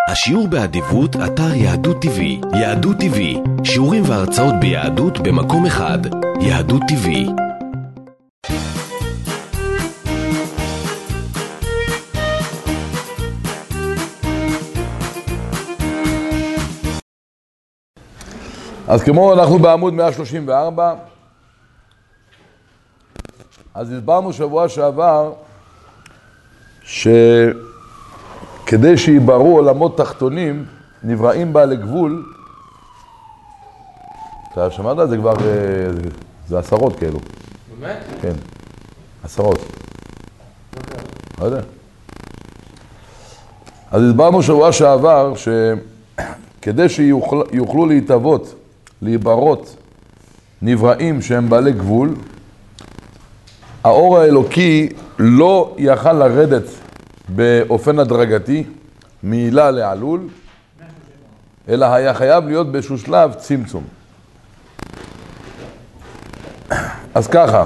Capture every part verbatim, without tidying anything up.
השיעור באדיבות, אתר יהדות טבעי. יהדות טבעי, שיעורים והרצאות ביהדות במקום אחד. יהדות טבעי. אז כמו אנחנו בעמוד מאה שלושים וארבע, אז הסברנו שבוע שעבר שכדי שיברו עולמות תחתונים נבראים בעלי גבול. אתה שמעת? זה כבר, זה עשרות כאלו. באמת? כן, עשרות. לא יודע. אז הסברנו שבוע שעבר שכדי שיוכלו להתאבות, להיברות נבראים שהם בעלי גבול, האור האלוקי לא יכל לרדת באופן הדרגתי מעילה לעלול, אלא היה חייב להיות באיזשהו שלב צמצום. אז ככה,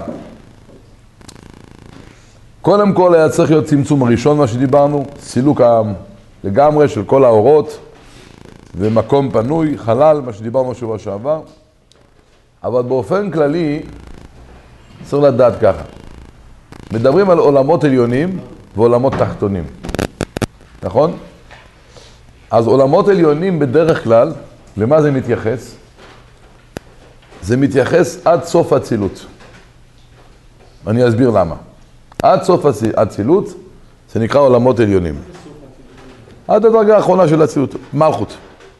קודם כל היה צריך להיות צמצום הראשון, מה שדיברנו, סילוק לגמרי של כל האורות ומקום פנוי, חלל, מה שדיברנו שבוע שעבר. אבל באופן כללי צריך לדעת ככה, מדברים על עולמות עליונים ועולמות תחתונים, נכון? אז עולמות עליונים בדרך כלל, למה זה מתייחס? זה מתייחס עד סוף הצילות. אני אסביר למה. עד סוף הצילות זה נקרא עולמות עליונים. עד הדרגה האחרונה של הצילות, מלכות.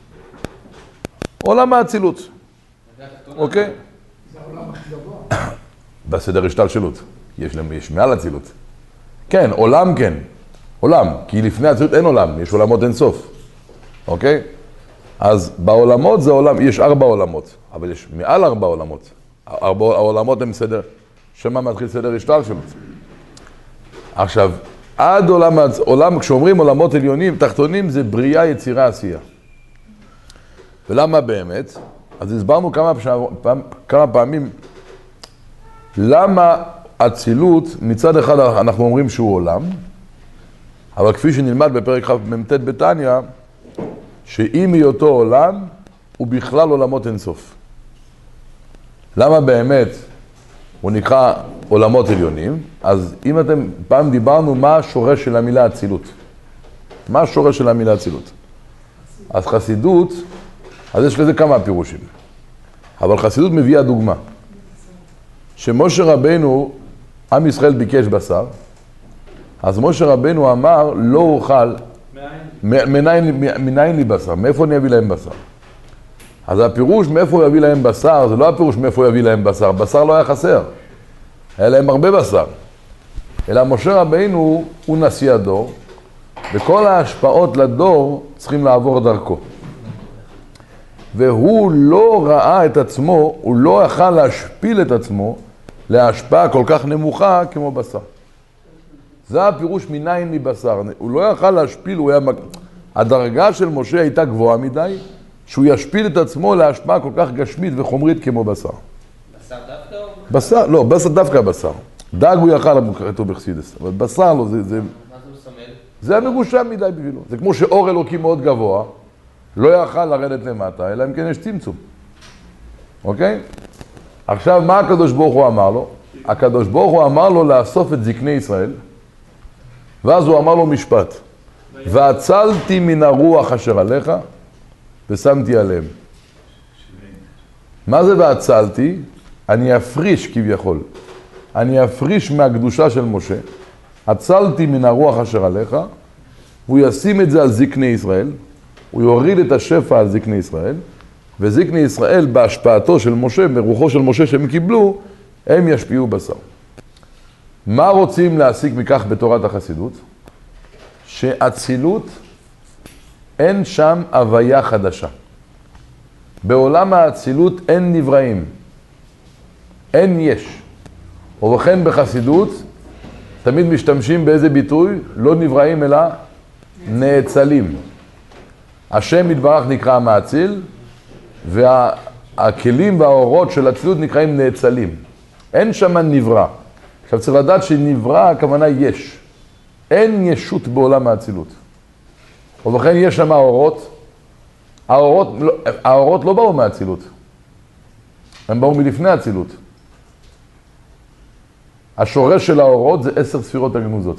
עולם האצילות. אוקיי? זה העולם הכי גבוה. בסדר השתלשלות. יש להם, יש מעל הצילות. כן, עולם כן. עולם. כי לפני הצילות אין עולם. יש עולמות אין סוף. אוקיי? אז בעולמות זה עולם, יש ארבע עולמות. אבל יש מעל ארבע עולמות. ארבע העולמות הם סדר, שמה מתחיל סדר השתלשלות. עכשיו, עד עולם, עולם, כשאומרים עולמות עליונים, תחתונים זה בריאה, יצירה, עשייה. ולמה באמת? אז הסברנו כמה, פעם, כמה פעמים למה הצילות, מצד אחד אנחנו אומרים שהוא עולם, אבל כפי שנלמד בפרק חמ"ט בתניא, שאם היותו עולם, הוא בכלל עולמות אינסוף. למה באמת הוא נקרא עולמות עליונים? אז אם אתם, פעם דיברנו מה השורש של המילה הצילות. מה השורש של המילה הצילות? אז חסידות, אז יש לזה כמה פירושים. אבל חסידות מביאה דוגמה. שמשה רבנו, עם ישראל ביקש בשר, אז משה רבנו אמר, לא אוכל, מניין לי בשר, מאיפה אני אביא להם בשר? אז הפירוש מאיפה הוא יביא להם בשר, זה לא הפירוש מאיפה הוא יביא להם בשר, בשר לא היה חסר, היה להם הרבה בשר. אלא משה רבנו הוא נשיא הדור, וכל ההשפעות לדור צריכים לעבור דרכו. והוא לא ראה את עצמו, הוא לא יכל להשפיל את עצמו להשפעה כל כך נמוכה כמו בשר. זה הפירוש מניין לי בשר. הוא לא יכל להשפיל, הוא היה... הדרגה של משה הייתה גבוהה מדי, שהוא ישפיל את עצמו להשפעה כל כך גשמית וחומרית כמו בשר. בשר דווקא או? בשר, לא, בשר דווקא בשר. דג הוא יכל כתוב בחסידות, אבל בשר לא, זה... זה... מה זה מסמל? זה המגושם מדי בשבילו. זה כמו שאור אלוקי מאוד גבוה, לא יכל לרדת למטה, אלא אם כן יש צמצום. אוקיי? עכשיו, מה הקדוש ברוך הוא אמר לו? הקדוש ברוך הוא אמר לו לאסוף את זקני ישראל, ואז הוא אמר לו משפט. והצלתי מן הרוח אשר עליך, ושמתי עליהם. מה זה והצלתי? אני אפריש כביכול. אני אפריש מהקדושה של משה, הצלתי מן הרוח אשר עליך, והוא ישים את זה על זקני ישראל, הוא יוריד את השפע על זקני ישראל, וזקני ישראל בהשפעתו של משה, ברוחו של משה שהם קיבלו, הם ישפיעו בשר. מה רוצים להסיק מכך בתורת החסידות? שאצילות אין שם הוויה חדשה. בעולם האצילות אין נבראים, אין יש. ובכן בחסידות תמיד משתמשים באיזה ביטוי? לא נבראים אלא נאצלים. השם יתברך נקרא מאציל, והכלים והאורות של הצילות נקראים נאצלים. אין שם נברא. עכשיו צריך לדעת שנברא הכוונה יש. אין ישות בעולם האצילות. ובכן יש שם האורות, האורות, האורות לא באו מהאצילות, הם באו מלפני האצילות. השורש של האורות זה עשר ספירות הגנוזות.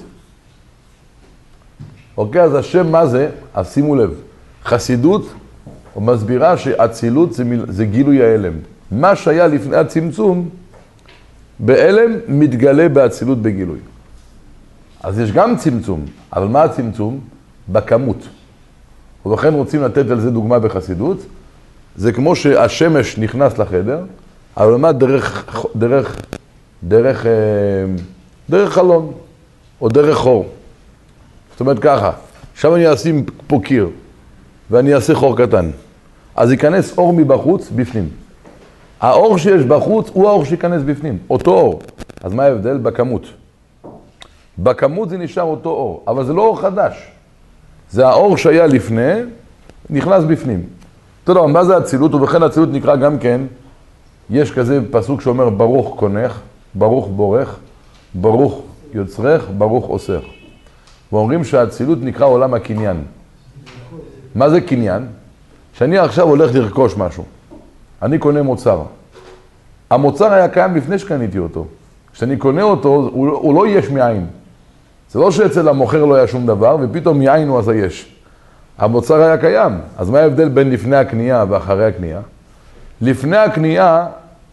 אוקיי, אז השם מה זה? אז שימו לב, חסידות מסבירה שאצילות זה, מיל... זה גילוי ההלם. מה שהיה לפני הצמצום, בהלם מתגלה באצילות בגילוי. אז יש גם צמצום, אבל מה הצמצום? בכמות. ובכן רוצים לתת על זה דוגמה בחסידות, זה כמו שהשמש נכנס לחדר, אבל מה דרך, דרך, דרך, דרך חלון, או דרך חור. זאת אומרת ככה, עכשיו אני אשים פה קיר, ואני אעשה חור קטן. אז ייכנס אור מבחוץ, בפנים. האור שיש בחוץ הוא האור שיכנס בפנים, אותו אור. אז מה ההבדל? בכמות. בכמות זה נשאר אותו אור, אבל זה לא אור חדש. זה האור שהיה לפני, נכנס בפנים. אתה יודע, מה זה אצילות? ובכן אצילות נקרא גם כן, יש כזה פסוק שאומר ברוך קונך, ברוך בורך, ברוך יוצרך, ברוך עושך. ואומרים שהאצילות נקרא עולם הקניין. מה זה קניין? שאני עכשיו הולך לרכוש משהו. אני קונה מוצר. המוצר היה קיים לפני שקניתי אותו. כשאני קונה אותו, הוא, הוא לא יש מאין. זה לא שאצל המוכר לא היה שום דבר, ופתאום מאין הוא עשה יש. המוצר היה קיים. אז מה ההבדל בין לפני הקנייה ואחרי הקנייה? לפני הקנייה,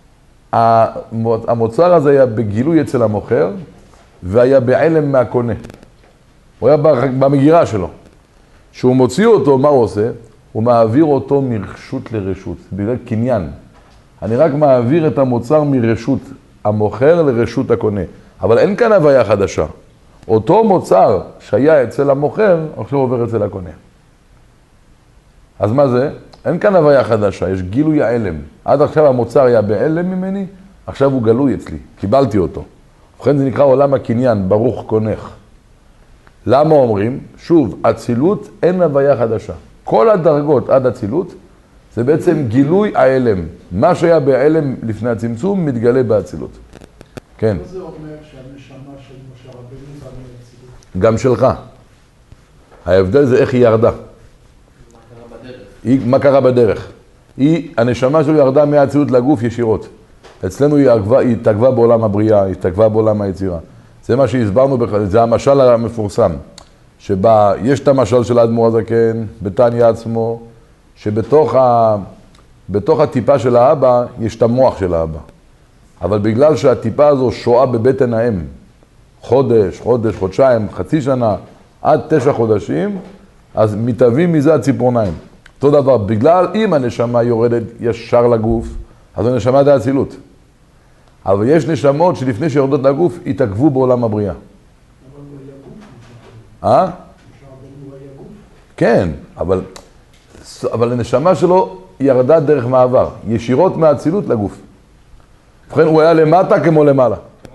המוצר הזה היה בגילוי אצל המוכר, והיה בעלם מהקונה. הוא היה במגירה שלו. כשהוא מוציא אותו, מה הוא עושה? הוא מעביר אותו מרשות לרשות, בגלל קניין. אני רק מעביר את המוצר מרשות המוכר לרשות הקונה. אבל אין כאן הוויה חדשה. אותו מוצר שהיה אצל המוכר, עכשיו עובר אצל הקונה. אז מה זה? אין כאן הוויה חדשה, יש גילוי ההלם. עד עכשיו המוצר היה בהלם ממני, עכשיו הוא גלוי אצלי, קיבלתי אותו. ובכן זה נקרא עולם הקניין, ברוך קונך. למה אומרים? שוב, אצילות אין הוויה חדשה. כל הדרגות עד אצילות זה בעצם גילוי ההלם. מה שהיה בהלם לפני הצמצום מתגלה באצילות. כן. מה זה אומר שהנשמה של משה רבנו זה אצילות? גם שלך. ההבדל זה איך היא ירדה. היא, מה קרה בדרך? היא, הנשמה שלו ירדה מהאצילות לגוף ישירות. אצלנו היא, עגבה, היא התעגבה בעולם הבריאה, היא התעגבה בעולם היצירה. זה מה שהסברנו בכלל, זה המשל המפורסם. שבה יש את המשל של האדמו"ר הזקן, בתניא עצמו, שבתוך ה, בתוך הטיפה של האבא יש את המוח של האבא. אבל בגלל שהטיפה הזו שואה בבטן האם, חודש, חודש, חודשיים, חצי שנה, עד תשע חודשים, אז מתאבים מזה הציפורניים. אותו דבר, בגלל אם הנשמה יורדת ישר לגוף, אז הנשמה זה אצילות. אבל יש נשמות שלפני שיורדות לגוף, התעכבו בעולם הבריאה. אה? כן, אבל, אבל הנשמה שלו ירדה דרך מעבר, ישירות מהאצילות לגוף. ובכן, הוא היה למטה כמו למעלה.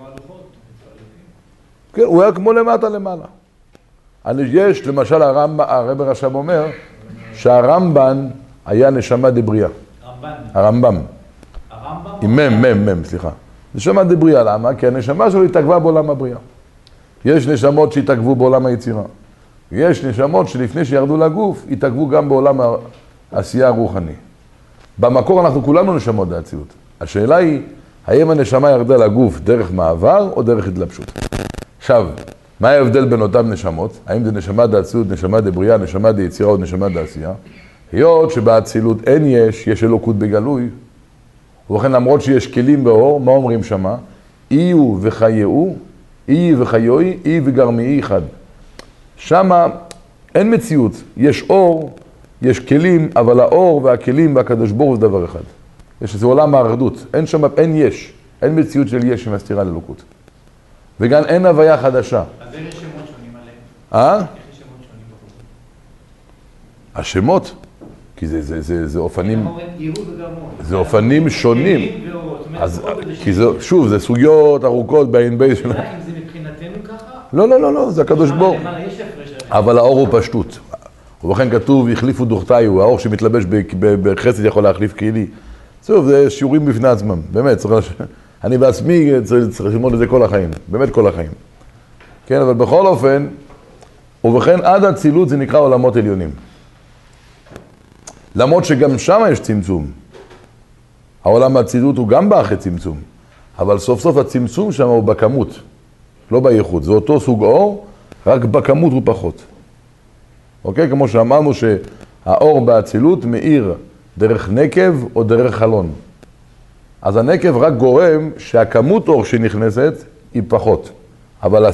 כן, הוא היה כמו למטה למעלה. יש, למשל, הרב, הרב רש"ב אומר, שהרמב"ן היה נשמה דבריאה. רמב"ן. הרמב"ם. הרמב"ם? עם מם, מם, מם, סליחה. נשמה דבריאה, למה? כי הנשמה שלו התעכבה בעולם הבריאה. יש נשמות שהתעכבו בעולם היצירה. יש נשמות שלפני שירדו לגוף, התעכבו גם בעולם העשייה הרוחני. במקור אנחנו כולנו נשמות באצילות. השאלה היא, האם הנשמה ירדה לגוף דרך מעבר או דרך התלבשות? עכשיו, מה ההבדל בין אותם נשמות? האם זה נשמה דאצילות, נשמה דבריאה, נשמה דיצירה או נשמה דעשייה? היות שבאצילות אין יש, יש אלוקות בגלוי, ובכן למרות שיש כלים באור, מה אומרים שמה? אי וחייהו, אי וחיוי, אי וגרמי אחד. שמה אין מציאות, יש אור, יש כלים, אבל האור והכלים והקדוש ברוך הוא זה דבר אחד. יש איזה עולם האחדות, אין שם, אין יש, אין מציאות של יש שמסתירה לאלוקות. וגם אין הוויה חדשה. אז איך יש שמות שונים עליהם? אה? איך יש שמות שונים בחוץ? השמות? כי זה, זה, זה, זה אופנים, ייעוד וגרמות. זה אופנים שונים. כלים ואורות. זאת אומרת, אז, עוד איזה כי זה, שם. שוב, זה סוגיות ארוכות בעין בייס שלנו. אולי אם זה מבחינתנו ככה? לא, לא, לא, לא, זה הקדוש למעלה, ברוך. למעלה, יש הפרש. אבל האור הוא פשטות. ובכן כתוב, החליפו דוכתיו, האור שמתלבש בחסד יכול להחליף כלי. טוב, זה שיעורים בפני עצמם, באמת, צריך לש... אני בעצמי צריך, צריך ללמוד את זה כל החיים, באמת כל החיים. כן, אבל בכל אופן, ובכן עד הצילות זה נקרא עולמות עליונים. למרות שגם שם יש צמצום. העולם הצילות הוא גם בא אחרי צמצום, אבל סוף סוף הצמצום שם הוא בכמות, לא בייחוד. זה אותו סוג אור, רק בכמות הוא פחות. אוקיי? כמו שאמרנו שהאור בהצילות מאיר דרך נקב או דרך חלון. אז הנקב רק גורם שהכמות אור שנכנסת היא פחות. אבל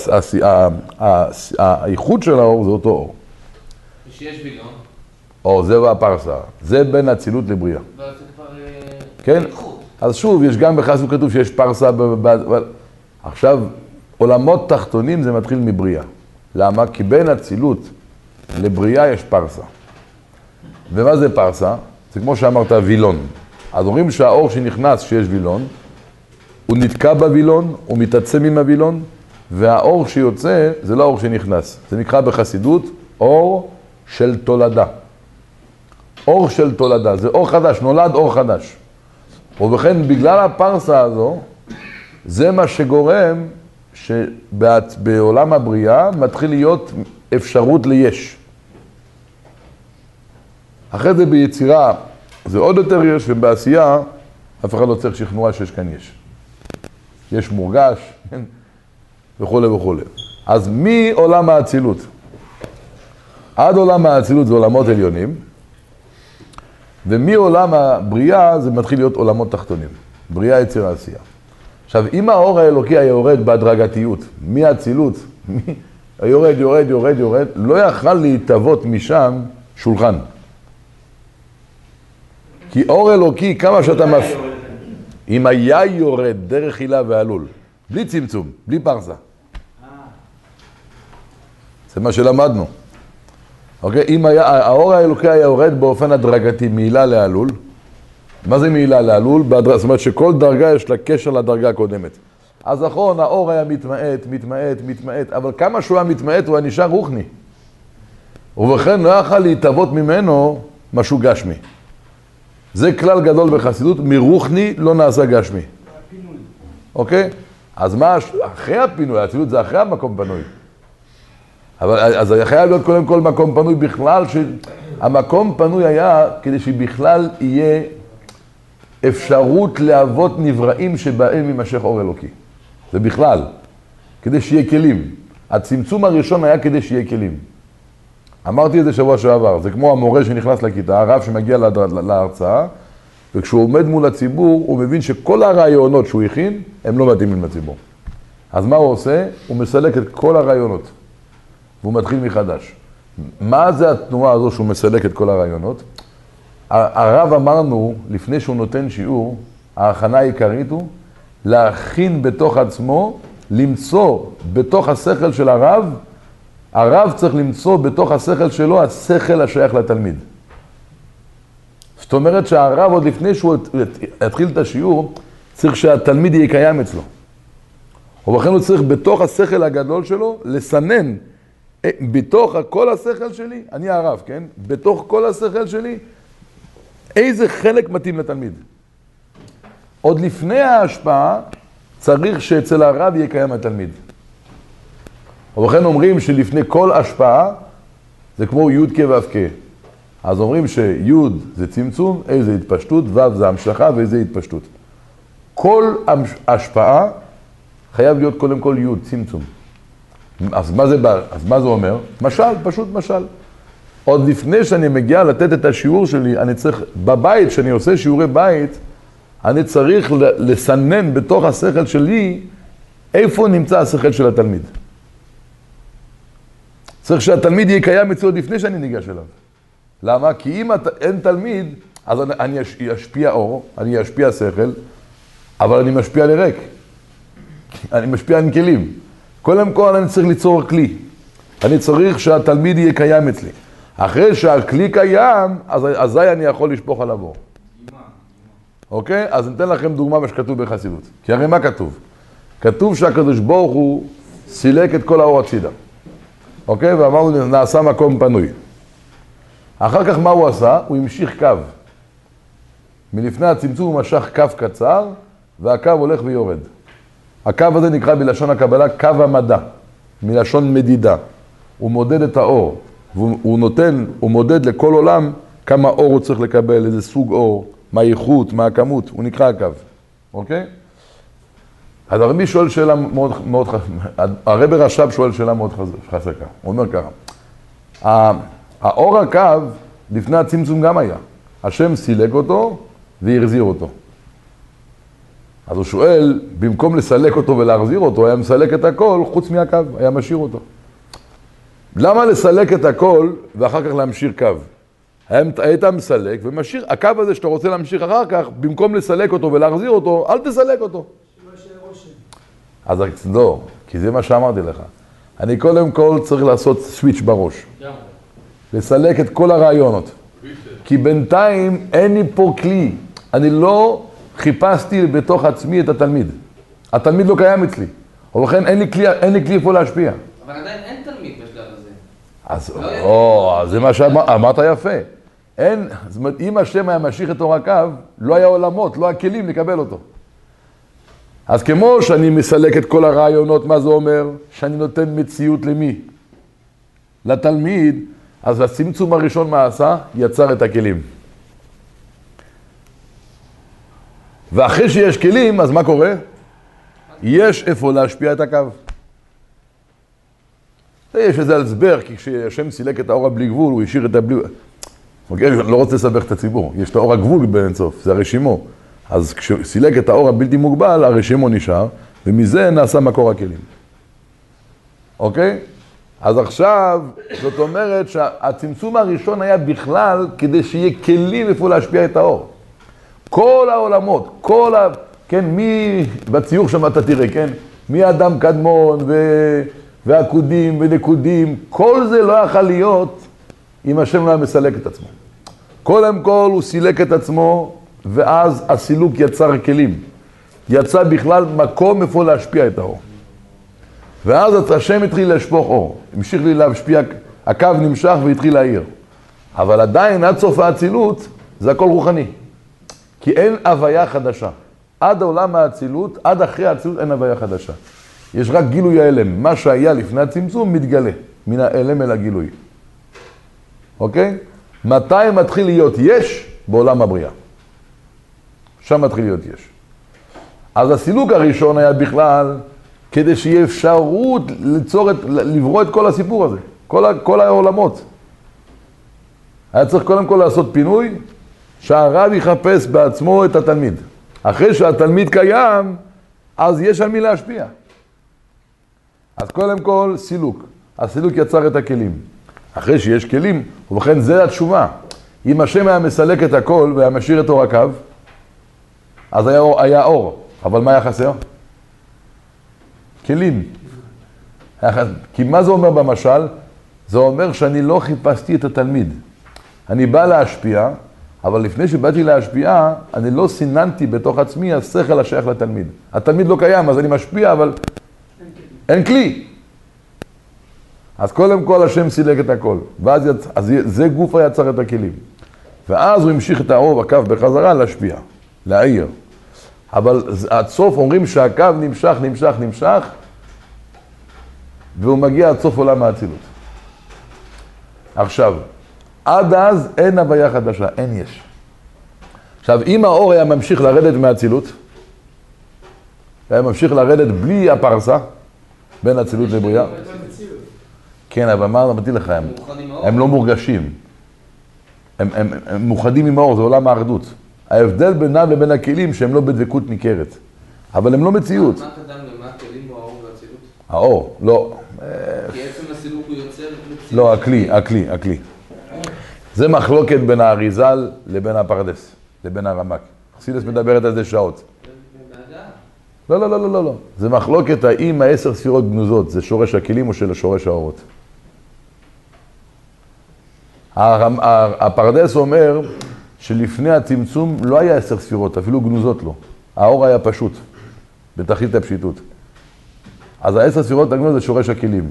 האיכות של האור זה אותו אור. ושיש וילון. או, זה והפרסה. זה בין הצילות לבריאה. אבל זה כבר... כן? אז שוב, יש גם בחסידות כתוב שיש פרסה. עכשיו, עולמות תחתונים זה מתחיל מבריאה. למה? כי בין הצילות לבריאה יש פרסה. ומה זה פרסה? זה כמו שאמרת, וילון. אז אומרים שהאור שנכנס שיש וילון, הוא נתקע בוילון, הוא מתעצם עם הוילון, והאור שיוצא זה לא האור שנכנס. זה נקרא בחסידות אור של תולדה. אור של תולדה, זה אור חדש, נולד אור חדש. ובכן, בגלל הפרסה הזו, זה מה שגורם שבעולם הבריאה מתחיל להיות אפשרות ליש. אחרי זה ביצירה זה עוד יותר יש, ובעשייה אף אחד לא צריך שכנוע שיש כאן יש. יש מורגש, וכו' וכו'. אז מעולם האצילות עד עולם האצילות זה עולמות עליונים, ומעולם הבריאה זה מתחיל להיות עולמות תחתונים. בריאה, יצירה, עשייה. עכשיו, אם האור האלוקי היה יורד בהדרגתיות, מהאצילות, יורד, יורד, יורד, יורד, לא יכל להתאבות משם שולחן. כי אור אלוקי, כמה שאתה מפ... אם היה יורד דרך חילה ועלול, בלי צמצום, בלי פרסה. זה מה שלמדנו. אוקיי? אם היה, האור האלוקי היה יורד באופן הדרגתי מעילה לעלול. מה זה מעילה לעלול? בהדרג... זאת אומרת שכל דרגה יש לה קשר לדרגה הקודמת. אז נכון, האור היה מתמעט, מתמעט, מתמעט, אבל כמה שהוא היה מתמעט הוא היה נשאר רוחני. ובכן לא יכל להתאבות ממנו משהו גשמי. זה כלל גדול בחסידות, מרוחני לא נעשה גשמי. הפינוי. אוקיי? אז מה, אחרי הפינוי, האצילות זה אחרי המקום פנוי. אבל אז חייב להיות קודם כל מקום פנוי בכלל, שהמקום פנוי היה כדי שבכלל יהיה אפשרות לאבות נבראים שבהם יימשך אור אלוקי. זה בכלל, כדי שיהיה כלים. הצמצום הראשון היה כדי שיהיה כלים. אמרתי את זה שבוע שעבר, זה כמו המורה שנכנס לכיתה, הרב שמגיע להרצאה, וכשהוא עומד מול הציבור, הוא מבין שכל הרעיונות שהוא הכין, הם לא מתאימים לציבור. אז מה הוא עושה? הוא מסלק את כל הרעיונות, והוא מתחיל מחדש. מה זה התנועה הזו שהוא מסלק את כל הרעיונות? הרב אמרנו, לפני שהוא נותן שיעור, ההכנה העיקרית הוא להכין בתוך עצמו, למצוא בתוך השכל של הרב, הרב צריך למצוא בתוך השכל שלו, השכל השייך לתלמיד. זאת אומרת שהרב עוד לפני שהוא יתחיל את השיעור, צריך שהתלמיד יהיה קיים אצלו. ובכן הוא צריך בתוך השכל הגדול שלו, לסנן, בתוך כל השכל שלי, אני הרב, כן? בתוך כל השכל שלי, איזה חלק מתאים לתלמיד. עוד לפני ההשפעה, צריך שאצל הרב יהיה קיים התלמיד. ובכן אומרים שלפני כל השפעה, זה כמו י' כ' ו' כ'. אז אומרים שי' זה צמצום, A זה התפשטות, ו' זה המשכה ואיזה התפשטות. כל השפעה חייב להיות קודם כל י', צמצום. אז מה זה, אז מה זה אומר? משל, פשוט משל. עוד לפני שאני מגיע לתת את השיעור שלי, אני צריך, בבית, שאני עושה שיעורי בית, אני צריך לסנן בתוך השכל שלי, איפה נמצא השכל של התלמיד. צריך שהתלמיד יהיה קיים אצלי עוד לפני שאני ניגש אליו. למה? כי אם אין תלמיד, אז אני אשפיע אור, אני אשפיע שכל, אבל אני משפיע לריק. אני משפיע עם כלים. קודם כל אני צריך ליצור כלי. אני צריך שהתלמיד יהיה קיים אצלי. אחרי שהכלי קיים, אז אזי אני יכול לשפוך עליו אור. אוקיי? אז ניתן לכם דוגמה מה שכתוב בחסידות. כי הרי מה כתוב? כתוב שהקדוש ברוך הוא סילק את כל האור הצידה. אוקיי? ואמרנו, נעשה מקום פנוי. אחר כך מה הוא עשה? הוא המשיך קו. מלפני הצמצום הוא משך קו קצר, והקו הולך ויורד. הקו הזה נקרא בלשון הקבלה קו המדע, מלשון מדידה. הוא מודד את האור, והוא נותן, הוא מודד לכל עולם כמה אור הוא צריך לקבל, איזה סוג אור, מה האיכות, מה הכמות, הוא נקרא הקו, אוקיי? אז הרבי שואל שאלה מאוד, מאוד חזקה, הרבי רש"ב שואל שאלה מאוד חזקה, הוא אומר ככה, האור הקו לפני הצמצום גם היה, השם סילק אותו והחזיר אותו. אז הוא שואל, במקום לסלק אותו ולהחזיר אותו, היה מסלק את הכל חוץ מהקו, היה משאיר אותו. למה לסלק את הכל ואחר כך להמשיך קו? היית מסלק ומשאיר, הקו הזה שאתה רוצה להמשיך אחר כך, במקום לסלק אותו ולהחזיר אותו, אל תסלק אותו. אז לא, כי זה מה שאמרתי לך. אני קודם כל צריך לעשות סוויץ' בראש. לסלק את כל הרעיונות. כי בינתיים אין לי פה כלי. אני לא חיפשתי בתוך עצמי את התלמיד. התלמיד לא קיים אצלי. ולכן אין לי כלי, אין לי כלי איפה להשפיע. אבל עדיין אין תלמיד בשלב הזה. אז, או, זה מה שאמרת יפה. אין, זאת אומרת, אם השם היה משיך את אור הקו, לא היה עולמות, לא הכלים לקבל אותו. אז כמו שאני מסלק את כל הרעיונות, מה זה אומר? שאני נותן מציאות למי? לתלמיד, אז הצמצום הראשון מה עשה? יצר את הכלים. ואחרי שיש כלים, אז מה קורה? יש איפה להשפיע את הקו. יש איזה הסבר, כי כשהשם סילק את האור הבלי גבול, הוא השאיר את הבלי... אוקיי, אני לא רוצה לסבך את הציבור. יש את האור הגבול באינסוף, זה הרשימו. אז כשסילק את האור הבלתי מוגבל, הרשימו נשאר, ומזה נעשה מקור הכלים. אוקיי? אז עכשיו, זאת אומרת שהצמצום הראשון היה בכלל כדי שיהיה כלים איפה להשפיע את האור. כל העולמות, כל ה... כן, מי... בציור שם אתה תראה, כן? מי אדם קדמון ו... ועקודים ונקודים, כל זה לא יכול להיות אם השם לא היה מסלק את עצמו. קודם כל הוא סילק את עצמו, ואז הסילוק יצר כלים. יצא בכלל מקום איפה להשפיע את האור. ואז השם התחיל לשפוך אור. המשיך לי להשפיע, הקו נמשך והתחיל להעיר. אבל עדיין עד סוף האצילות זה הכל רוחני. כי אין הוויה חדשה. עד העולם האצילות, עד אחרי האצילות אין הוויה חדשה. יש רק גילוי ההלם. מה שהיה לפני הצמצום מתגלה. מן ההלם אל הגילוי. אוקיי? מתי מתחיל להיות יש? בעולם הבריאה. שם מתחיל להיות יש. אז הסילוק הראשון היה בכלל כדי שיהיה אפשרות ליצור את, לברוא את כל הסיפור הזה. כל, כל העולמות. היה צריך קודם כל לעשות פינוי, שהרב יחפש בעצמו את התלמיד. אחרי שהתלמיד קיים, אז יש על מי להשפיע. אז קודם כל סילוק. הסילוק יצר את הכלים. אחרי שיש כלים, ובכן זה התשובה. אם השם היה מסלק את הכל והיה משאיר את אור הקו, אז היה, היה אור. אבל מה היה חסר? כלים. כי מה זה אומר במשל? זה אומר שאני לא חיפשתי את התלמיד. אני בא להשפיע, אבל לפני שבאתי להשפיע, אני לא סיננתי בתוך עצמי השכל השייך לתלמיד. התלמיד לא קיים, אז אני משפיע, אבל אין כלי. אז קודם כל השם סילק את הכל. ואז יצ... אז זה גוף היצר את הכלים. ואז הוא המשיך את האור הקו בחזרה להשפיע, להעיר. אבל עד סוף אומרים שהקו נמשך, נמשך, נמשך, והוא מגיע עד סוף עולם האצילות. עכשיו, עד אז אין הוויה חדשה, אין יש. עכשיו, אם האור היה ממשיך לרדת מהאצילות, היה ממשיך לרדת בלי הפרסה, בין האצילות לבריאה. כן, אבל מה אמרתי לך, הם, הם לא מורגשים. הם, הם, הם מוחדים עם האור, זה עולם האחדות. ההבדל בינם לבין הכלים שהם לא בדבקות ניכרת. אבל הם לא מציאות. מה קדם למה הכלים או האור והאצילות? האור, לא. כי עצם הסילוק הוא יוצר מציאות. לא, הכלי, הכלי, הכלי. זה מחלוקת בין האריזל לבין הפרדס, לבין הרמק. חסידות מדברת על זה שעות. לא, לא, לא, לא, לא, לא. זה מחלוקת האם העשר ספירות גנוזות, זה שורש הכלים או של שורש האורות. הפרדס אומר שלפני הצמצום לא היה עשר ספירות, אפילו גנוזות לא. האור היה פשוט, בתכלית הפשיטות. אז העשר ספירות הגנוזות זה שורש הכלים.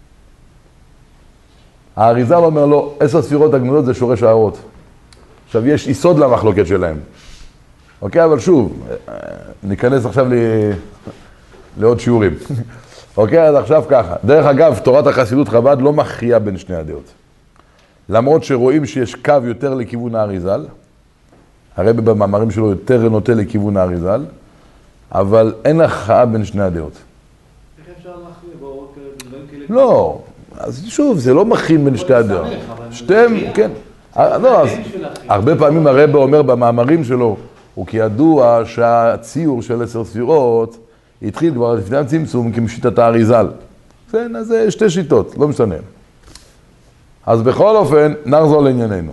האריזל אומר לו, עשר ספירות הגנוזות זה שורש האורות. עכשיו יש יסוד למחלוקת שלהם. אוקיי, אבל שוב, ניכנס עכשיו ל... לעוד שיעורים. אוקיי, אז עכשיו ככה. דרך אגב, תורת החסידות חב"ד לא מכריעה בין שני הדעות. למרות שרואים שיש קו יותר לכיוון האריזל, הרבי במאמרים שלו יותר נוטה לכיוון האריזל, אבל אין הכרעה בין שני הדעות. איך אפשר להכריע באורות דברים כאלה? לא, אז שוב, זה לא מכריע בין שתי הדעות. שתיהם, כן. לא, אז הרבה פעמים הרבי אומר במאמרים שלו, הוא כידוע שהציור של עשר ספירות התחיל כבר לפני הצמצום כמשיטת האריזל. כן, אז זה שתי שיטות, לא משנה. אז בכל אופן, נחזור לענייננו.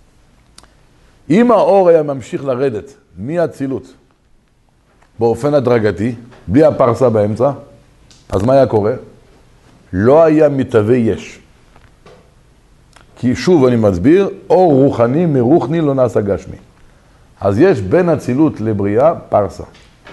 אם האור היה ממשיך לרדת מהאצילות באופן הדרגתי, בלי הפרסה באמצע, אז מה היה קורה? לא היה מתהווה יש. כי שוב אני מסביר, אור רוחני מרוחני לא נעשה גשמי. אז יש בין אצילות לבריאה פרסה.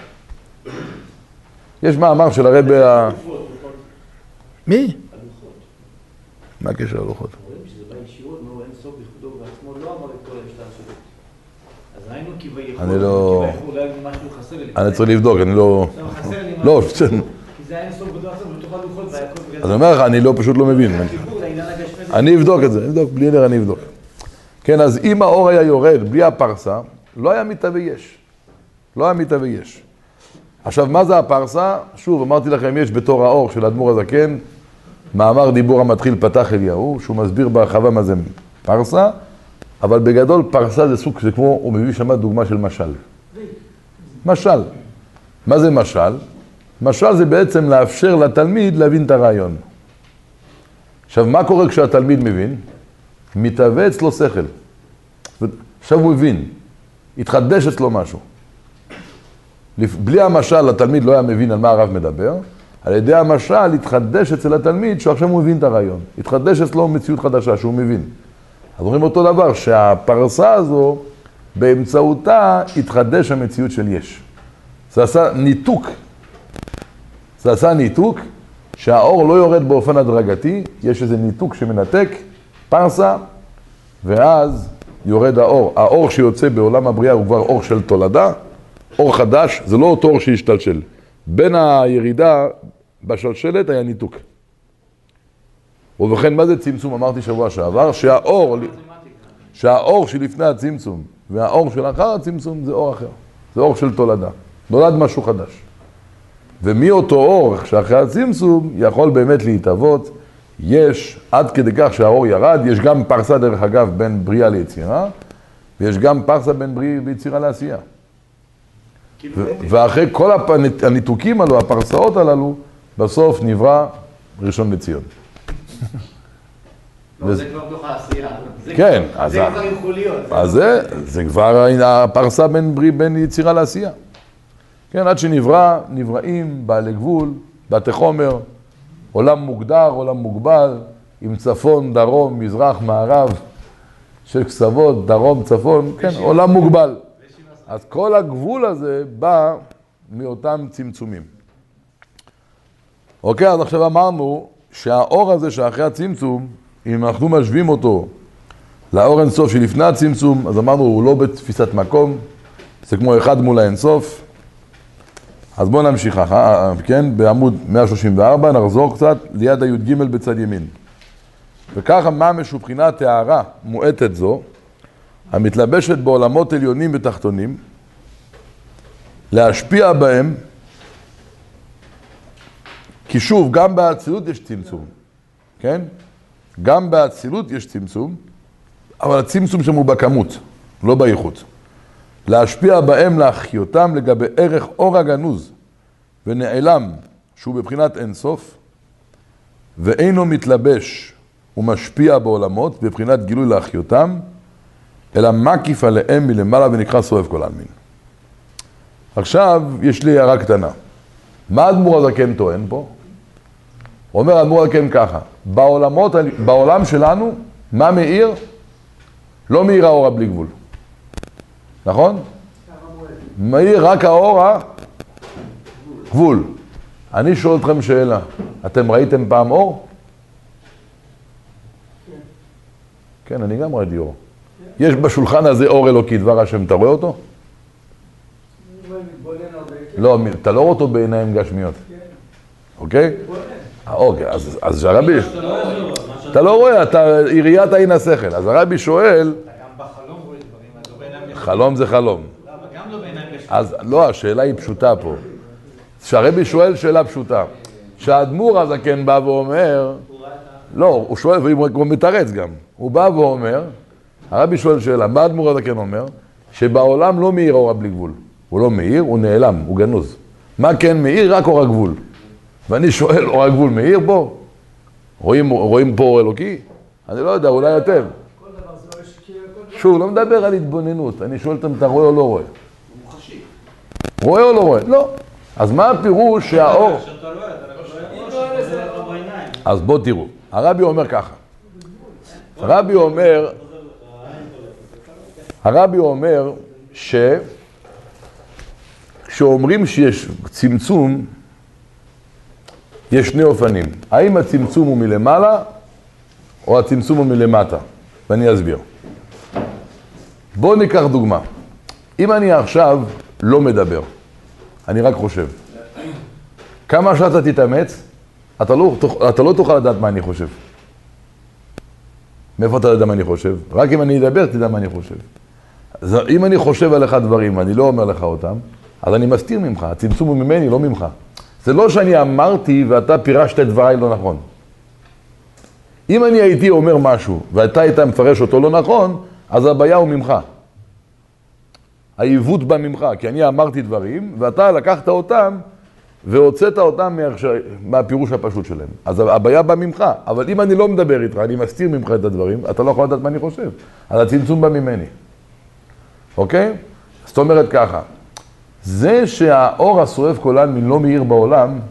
יש מאמר של הרבי ה... מי? מה הקשר ללוחות? רואים שזה בא ישירות, נו, אין סוף בכבודו ובעצמו, לא אמר את כל ההשתלשלות. אז ראינו כי ביכול, אני לא... אולי משהו חסר לי. אני צריך לבדוק, אני לא... חסר לי לא, משהו. כי זה היה אין סוף בכבודו עצמו, בתוך הלוחות והכל בגלל... אז אני אומר לך, אני לא, פשוט לא מבין. אני אבדוק את זה, אבדוק, בלי נר אני אבדוק. כן, אז אם האור היה יורד בלי הפרסה, לא היה מתהווה יש. לא היה מתהווה יש. עכשיו, מה זה הפרסה? שוב, אמרתי לכם, יש בתור האור של האדמו"ר הזקן, מאמר דיבור המתחיל פתח אליהו, שהוא מסביר בהרחבה מה זה פרסה, אבל בגדול פרסה זה סוג, זה כמו, הוא מביא שם דוגמה של משל. משל. מה זה משל? משל זה בעצם לאפשר לתלמיד להבין את הרעיון. עכשיו, מה קורה כשהתלמיד מבין? מתהווה אצלו שכל. עכשיו הוא הבין, התחדש אצלו משהו. בלי המשל התלמיד לא היה מבין על מה הרב מדבר, על ידי המשל התחדש אצל התלמיד שעכשיו הוא מבין את הרעיון. התחדש אצלו מציאות חדשה שהוא מבין. אז אומרים אותו דבר, שהפרסה הזו, באמצעותה התחדש המציאות של יש. זה עשה ניתוק. זה עשה ניתוק שהאור לא יורד באופן הדרגתי, יש איזה ניתוק שמנתק, פרסה, ואז יורד האור. האור שיוצא בעולם הבריאה הוא כבר אור של תולדה, אור חדש, זה לא אותו אור שהשתלשל. בין הירידה בשלשלת היה ניתוק. ובכן, מה זה צמצום? אמרתי שבוע שעבר, שהאור, שהאור שלפני הצמצום והאור שלאחר הצמצום זה אור אחר. זה אור של תולדה. נולד משהו חדש. ומאותו אור שאחרי הצמצום יכול באמת להתהוות. יש, עד כדי כך שהאור ירד, יש גם פרסה דרך אגב בין בריאה ליצירה, ויש גם פרסה בין בריאה ויצירה לעשייה. ואחרי כל הניתוקים הללו, הפרסאות הללו, בסוף נברא ראשון לציון. זה כבר בתוך העשייה. כן. זה כבר יכול להיות. אז זה כבר הפרסה בין יצירה לעשייה. כן, עד שנברא, נבראים בעלי גבול, בתי חומר, עולם מוגדר, עולם מוגבל, עם צפון, דרום, מזרח, מערב, של קצוות, דרום, צפון, כן, עולם מוגבל. אז כל הגבול הזה בא מאותם צמצומים. אוקיי, אז עכשיו אמרנו שהאור הזה שאחרי הצמצום, אם אנחנו משווים אותו לאור אינסוף שלפני הצמצום, אז אמרנו הוא לא בתפיסת מקום, זה כמו אחד מול האינסוף. אז בואו נמשיך ככה, כן, בעמוד מאה שלושים וארבע, נחזור קצת ליד הי"ג בצד ימין. וככה ממש ובחינת טהרה מועטת זו, המתלבשת בעולמות עליונים ותחתונים, להשפיע בהם, כי שוב, גם באצילות יש צמצום, כן? גם באצילות יש צמצום, אבל הצמצום שם הוא בכמות, לא באיכות. להשפיע בהם, להחיותם לגבי ערך אור הגנוז ונעלם, שהוא בבחינת אינסוף, ואינו מתלבש ומשפיע בעולמות, בבחינת גילוי להחיותם, אלא מקיף עליהם מלמעלה ונקרא סובב כל העלמין. עכשיו יש לי הערה קטנה. מה האדמו"ר הזקן טוען פה? הוא אומר האדמו"ר הזקן ככה, בעולמות, בעולם שלנו, מה מאיר? לא מאיר האור הבלי גבול. נכון? מאיר רק האור הגבול. אני שואל אתכם שאלה, אתם ראיתם פעם אור? כן, אני גם ראיתי אור. יש בשולחן הזה אור אלוקי, דבר השם, אתה רואה אותו? לא, אתה לא רואה אותו בעיניים גשמיות. אוקיי? אוקיי, אז, אז הרבי... אתה לא רואה, אתה עיריית עין השכל. אז הרבי שואל... אתה גם בחלום רואה דברים, אז לא בעיניים גשמיות. חלום זה חלום. לא, אבל גם לא בעיניים גשמיות. אז לא, השאלה היא פשוטה פה. שהרבי שואל שאלה פשוטה. שהאדמו"ר הזקן בא ואומר... לא, הוא שואל, והוא מתרץ גם. הוא בא ואומר, הרבי שואל שאלה, מה האדמו"ר הזקן אומר? שבעולם לא מאיר אורה בלי גבול. הוא לא מאיר, הוא נעלם, הוא גנוז. מה כן מאיר? רק אור הגבול. ואני שואל, אור הגבול מאיר בו? רואים, רואים פה אור אלוקי? אני לא יודע, אולי יותר. שוב, לא מדבר על התבוננות. אני שואל אותם, אתה רואה או לא רואה? רואה או לא רואה? לא. אז מה הפירוש שהאור... אז בואו תראו. הרבי אומר ככה. הרבי אומר... הרבי אומר ש... כשאומרים שיש צמצום, יש שני אופנים. האם הצמצום הוא מלמעלה, או הצמצום הוא מלמטה? ואני אסביר. בואו ניקח דוגמה. אם אני עכשיו לא מדבר, אני רק חושב. כמה שאתה תתאמץ, אתה לא, אתה לא תוכל לדעת מה אני חושב. מאיפה אתה יודע מה אני חושב? רק אם אני אדבר, תדע מה אני חושב. אז אם אני חושב עליך דברים, ואני לא אומר לך אותם, אז אני מסתיר ממך, הצמצום הוא ממני, לא ממך. זה לא שאני אמרתי ואתה פירשת את דבריי לא נכון. אם אני הייתי אומר משהו ואתה היית מפרש אותו לא נכון, אז הבעיה הוא ממך. העיוות בא ממך, כי אני אמרתי דברים ואתה לקחת אותם והוצאת אותם מהפירוש הפשוט שלהם. אז הבעיה בא ממך, אבל אם אני לא מדבר איתך, אני מסתיר ממך את הדברים, אתה לא יכול לדעת מה אני חושב. אז הצמצום בא ממני. אוקיי? זאת אומרת ככה. זה שהאור השואף כל העלמין לא מאיר בעולם,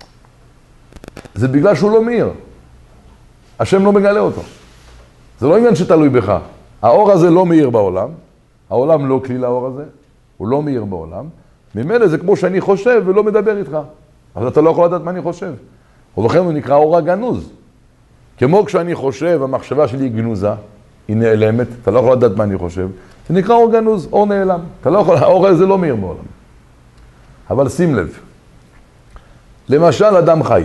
זה בגלל שהוא לא מאיר. השם לא מגלה אותו. זה לא עניין שתלוי בך. האור הזה לא מאיר בעולם, העולם לא כלי לאור הזה, הוא לא מאיר בעולם, ממילא זה כמו שאני חושב ולא מדבר איתך. אז אתה לא יכול לדעת מה אני חושב. ובכן הוא נקרא אור הגנוז. כמו כשאני חושב, המחשבה שלי היא גנוזה, היא נעלמת, אתה לא יכול לדעת מה אני חושב. זה נקרא אור גנוז, אור נעלם. אתה לא יכול, האור הזה לא מאיר בעולם. אבל שים לב, למשל אדם חי.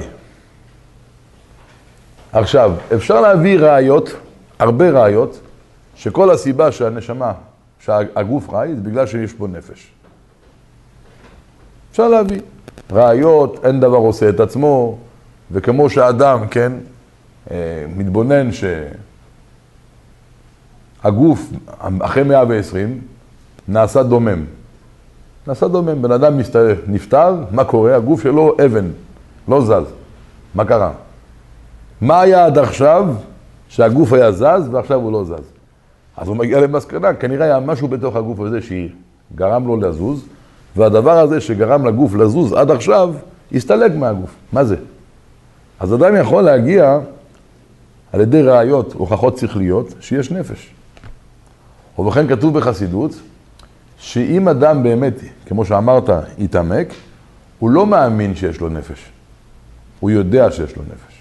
עכשיו, אפשר להביא ראיות, הרבה ראיות, שכל הסיבה שהנשמה, שהגוף חי, זה בגלל שיש פה נפש. אפשר להביא. ראיות, אין דבר עושה את עצמו, וכמו שאדם, כן, מתבונן שהגוף, אחרי מאה ועשרים, נעשה דומם. נעשה דומם, בן אדם מסתר, נפטר, מה קורה? הגוף שלו אבן, לא זז. מה קרה? מה היה עד עכשיו שהגוף היה זז ועכשיו הוא לא זז? אז הוא מגיע למסקנה, כנראה היה משהו בתוך הגוף הזה שגרם לו לזוז, והדבר הזה שגרם לגוף לזוז עד עכשיו, הסתלק מהגוף. מה זה? אז אדם יכול להגיע על ידי ראיות, הוכחות שכליות, שיש נפש. ובכן כתוב בחסידות, שאם אדם באמת, כמו שאמרת, יתעמק, הוא לא מאמין שיש לו נפש. הוא יודע שיש לו נפש.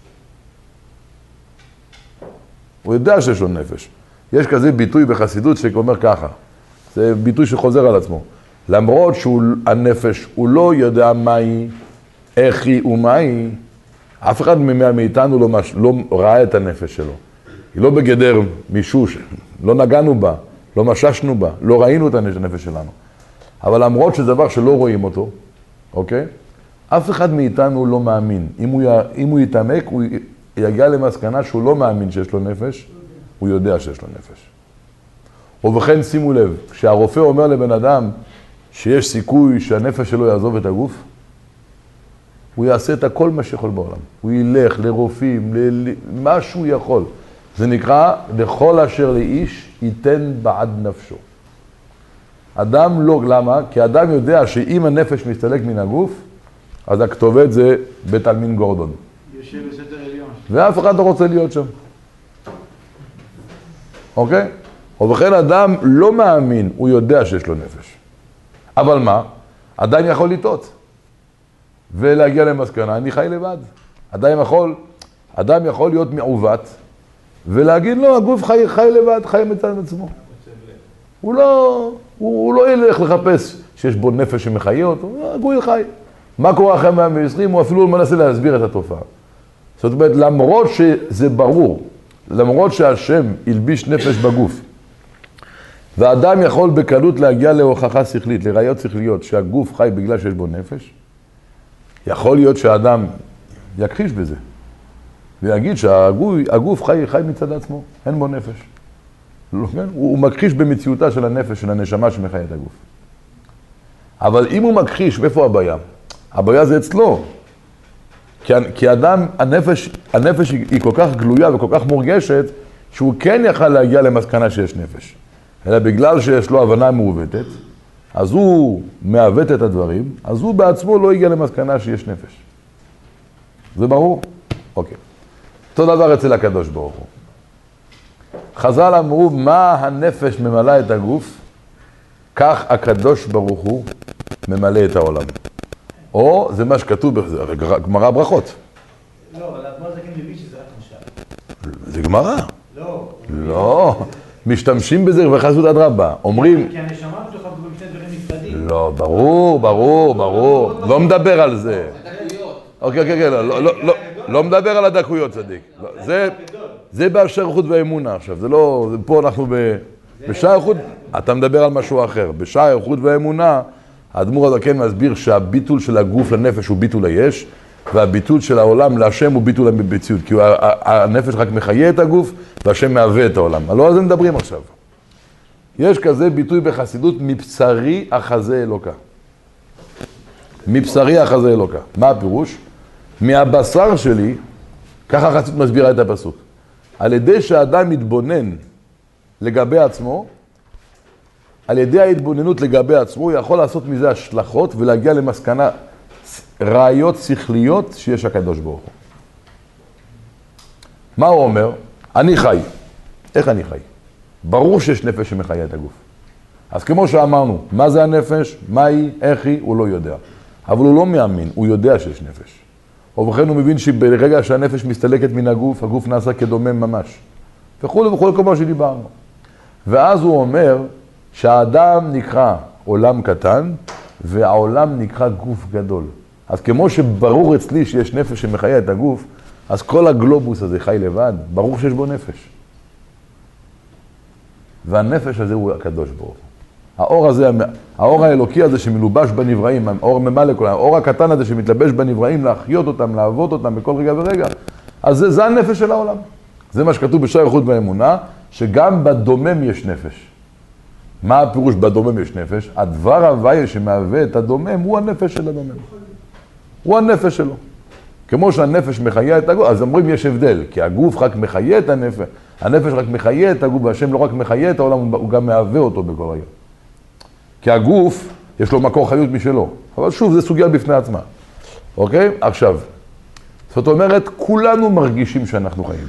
הוא יודע שיש לו נפש. יש כזה ביטוי בחסידות שאומר ככה, זה ביטוי שחוזר על עצמו. למרות שהנפש, הוא לא יודע מה היא, איך היא ומה היא, אף אחד מאיתנו לא, מש... לא ראה את הנפש שלו. היא לא בגדר מישוש, לא נגענו בה, לא מששנו בה, לא ראינו את הנפש שלנו. אבל למרות שזה דבר שלא רואים אותו, אוקיי? אף אחד מאיתנו לא מאמין. אם הוא, י... אם הוא יתעמק, הוא יגיע למסקנה שהוא לא מאמין שיש לו נפש, הוא יודע שיש לו נפש. ובכן שימו לב, כשהרופא אומר לבן אדם שיש סיכוי שהנפש שלו יעזוב את הגוף, הוא יעשה את הכל מה שיכול בעולם. הוא ילך לרופאים, למה שהוא יכול. זה נקרא, לכל אשר לאיש ייתן בעד נפשו. אדם לא, למה? כי אדם יודע שאם הנפש מסתלק מן הגוף, אז הכתובת זה בית עלמין גורדון. יושב בסתר עליון. ואף אחד לא רוצה להיות שם. אוקיי? ובכן אדם לא מאמין, הוא יודע שיש לו נפש. אבל מה? אדם יכול לטעות. ולהגיע למסקנה, אני חי לבד. אדם יכול, אדם יכול להיות מעוות, ולהגיד לו, הגוף חי, חי לבד, חי מצד עצמו. הוא לא, הוא, הוא לא ילך לחפש שיש בו נפש שמחיה אותו, הגוף חי. מה קורה אחרי מאה ועשרים? הוא אפילו מנסה להסביר את התופעה. זאת אומרת, למרות שזה ברור, למרות שהשם ילביש נפש בגוף, והאדם יכול בקלות להגיע להוכחה שכלית, לראיות שכליות, שהגוף חי בגלל שיש בו נפש, יכול להיות שהאדם יכחיש בזה, ויגיד שהגוף חי, חי מצד עצמו, אין בו נפש. לא, כן? הוא, הוא מכחיש במציאותה של הנפש, של הנשמה שמחיה את הגוף. אבל אם הוא מכחיש, איפה הבעיה? הבעיה זה אצלו. כי, כי אדם, הנפש, הנפש היא, היא כל כך גלויה וכל כך מורגשת, שהוא כן יכל להגיע למסקנה שיש נפש. אלא בגלל שיש לו הבנה מעוותת, אז הוא מעוות את הדברים, אז הוא בעצמו לא הגיע למסקנה שיש נפש. זה ברור? אוקיי. אותו דבר אצל הקדוש ברוך הוא. חז"ל אמרו, מה הנפש ממלא את הגוף, כך הקדוש ברוך הוא ממלא את העולם. או זה מה שכתוב בגמרא ברכות. לא, אבל אדמו"ר הזקן מבין שזה רק משל. זה גמרא. לא. לא. משתמשים בזה בחסות אדרבה. אומרים... כי הנשמה בתוכה גם שני דברים נפרדים. לא, ברור, ברור, ברור. לא מדבר על זה. אוקיי, אוקיי, אוקיי, לא, לא, לא, לא מדבר על הדקויות, צדיק. זה, זה באשר איכות והאמונה עכשיו. זה לא, פה אנחנו ב... בשער איכות, אתה מדבר על משהו אחר. בשער איכות והאמונה, האדמו"ר הזקן מסביר שהביטול של הגוף לנפש הוא ביטול היש, והביטול של העולם להשם הוא ביטול המציאות, כי הנפש רק מחיה את הגוף, והשם מהווה את העולם. הלא על זה מדברים עכשיו. יש כזה ביטוי בחסידות, מבשרי אחזה אלוקה. מבשרי אחזה אלוקה. מה הפירוש? מהבשר שלי, ככה החסידות מסבירה את הפסוק. על ידי שהאדם מתבונן לגבי עצמו, על ידי ההתבוננות לגבי עצמו, הוא יכול לעשות מזה השלכות ולהגיע למסקנה ראיות שכליות שיש הקדוש ברוך הוא. מה הוא אומר? אני חי. איך אני חי? ברור שיש נפש שמחיה את הגוף. אז כמו שאמרנו, מה זה הנפש? מה היא? איך היא? הוא לא יודע. אבל הוא לא מאמין, הוא יודע שיש נפש. ובכן הוא מבין שברגע שהנפש מסתלקת מן הגוף, הגוף נעשה כדומם ממש. וכו' וכו' כמו שדיברנו. ואז הוא אומר שהאדם נקרא עולם קטן, והעולם נקרא גוף גדול. אז כמו שברור אצלי שיש נפש שמחיה את הגוף, אז כל הגלובוס הזה חי לבד, ברור שיש בו נפש. והנפש הזה הוא הקדוש ברוך הוא. האור הזה, האור האלוקי הזה שמלובש בנבראים, האור ממלא כל, האור הקטן הזה שמתלבש בנבראים, להחיות אותם, לעבוד אותם בכל רגע ורגע, אז זה, זה הנפש של העולם. זה מה שכתוב בשער איכות והאמונה, שגם בדומם יש נפש. מה הפירוש בדומם יש נפש? הדבר הוויה שמהווה את הדומם הוא הנפש של הדומם. הוא הנפש שלו. כמו שהנפש מחיה את הגוף, אז אומרים יש הבדל, כי הגוף רק מחיה את הנפש, הנפש רק מחיה את הגוף, והשם לא רק מחיה את העולם, הוא גם מהווה אותו בכל רגע. כי הגוף, יש לו מקור חיות משלו. אבל שוב, זה סוגיה בפני עצמה. אוקיי? עכשיו, זאת אומרת, כולנו מרגישים שאנחנו חיים.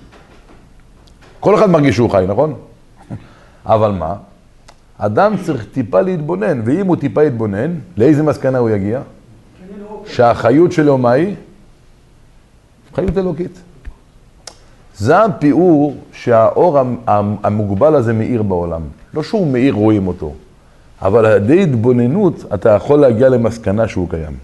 כל אחד מרגיש שהוא חי, נכון? אבל מה? אדם צריך טיפה להתבונן, ואם הוא טיפה יתבונן, לאיזה מסקנה הוא יגיע? שהחיות שלו מה היא? חיות אלוקית. זה הפיאור שהאור המוגבל הזה מאיר בעולם. לא שהוא מאיר רואים אותו, אבל על ידי התבוננות אתה יכול להגיע למסקנה שהוא קיים.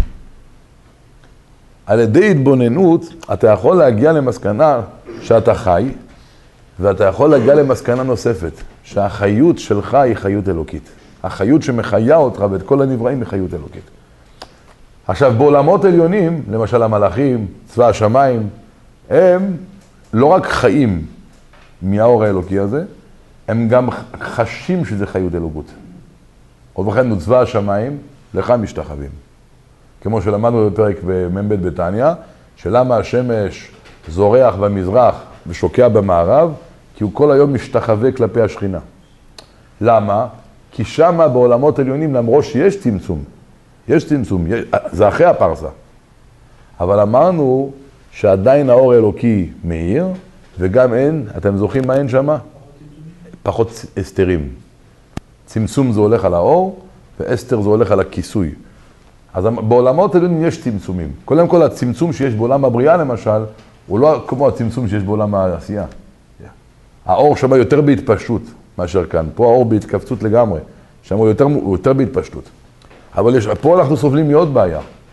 על ידי התבוננות אתה יכול להגיע למסקנה שאתה חי, ואתה יכול להגיע למסקנה נוספת, שהחיות שלך היא חיות אלוקית. החיות שמחיה אותך ואת כל הנבראים היא חיות אלוקית. עכשיו, בעולמות עליונים, למשל המלאכים, צבא השמיים, הם לא רק חיים מהאור האלוקי הזה, הם גם חשים שזה חיות אלוקות. ובכן, צבא השמיים, לך משתחווים. כמו שלמדנו בפרק במ"ב בתניא, שלמה השמש זורח במזרח ושוקע במערב, כי הוא כל היום משתחווה כלפי השכינה. למה? כי שמה בעולמות עליונים, למרות שיש צמצום, יש צמצום, יש, זה אחרי הפרסה. אבל אמרנו שעדיין האור האלוקי מאיר, וגם אין, אתם זוכרים מה אין שמה? פחות אסתרים. צמצום זה הולך על האור, ואסתר זה הולך על הכיסוי. אז בעולמות עליונים יש צמצומים. קודם כל, הצמצום שיש בעולם הבריאה למשל, הוא לא כמו הצמצום שיש בעולם העשייה. האור שם יותר בהתפשטות מאשר כאן. פה האור בהתכווצות לגמרי. שם הוא יותר, הוא יותר בהתפשטות. אבל יש, פה אנחנו סובלים מעוד בעיה.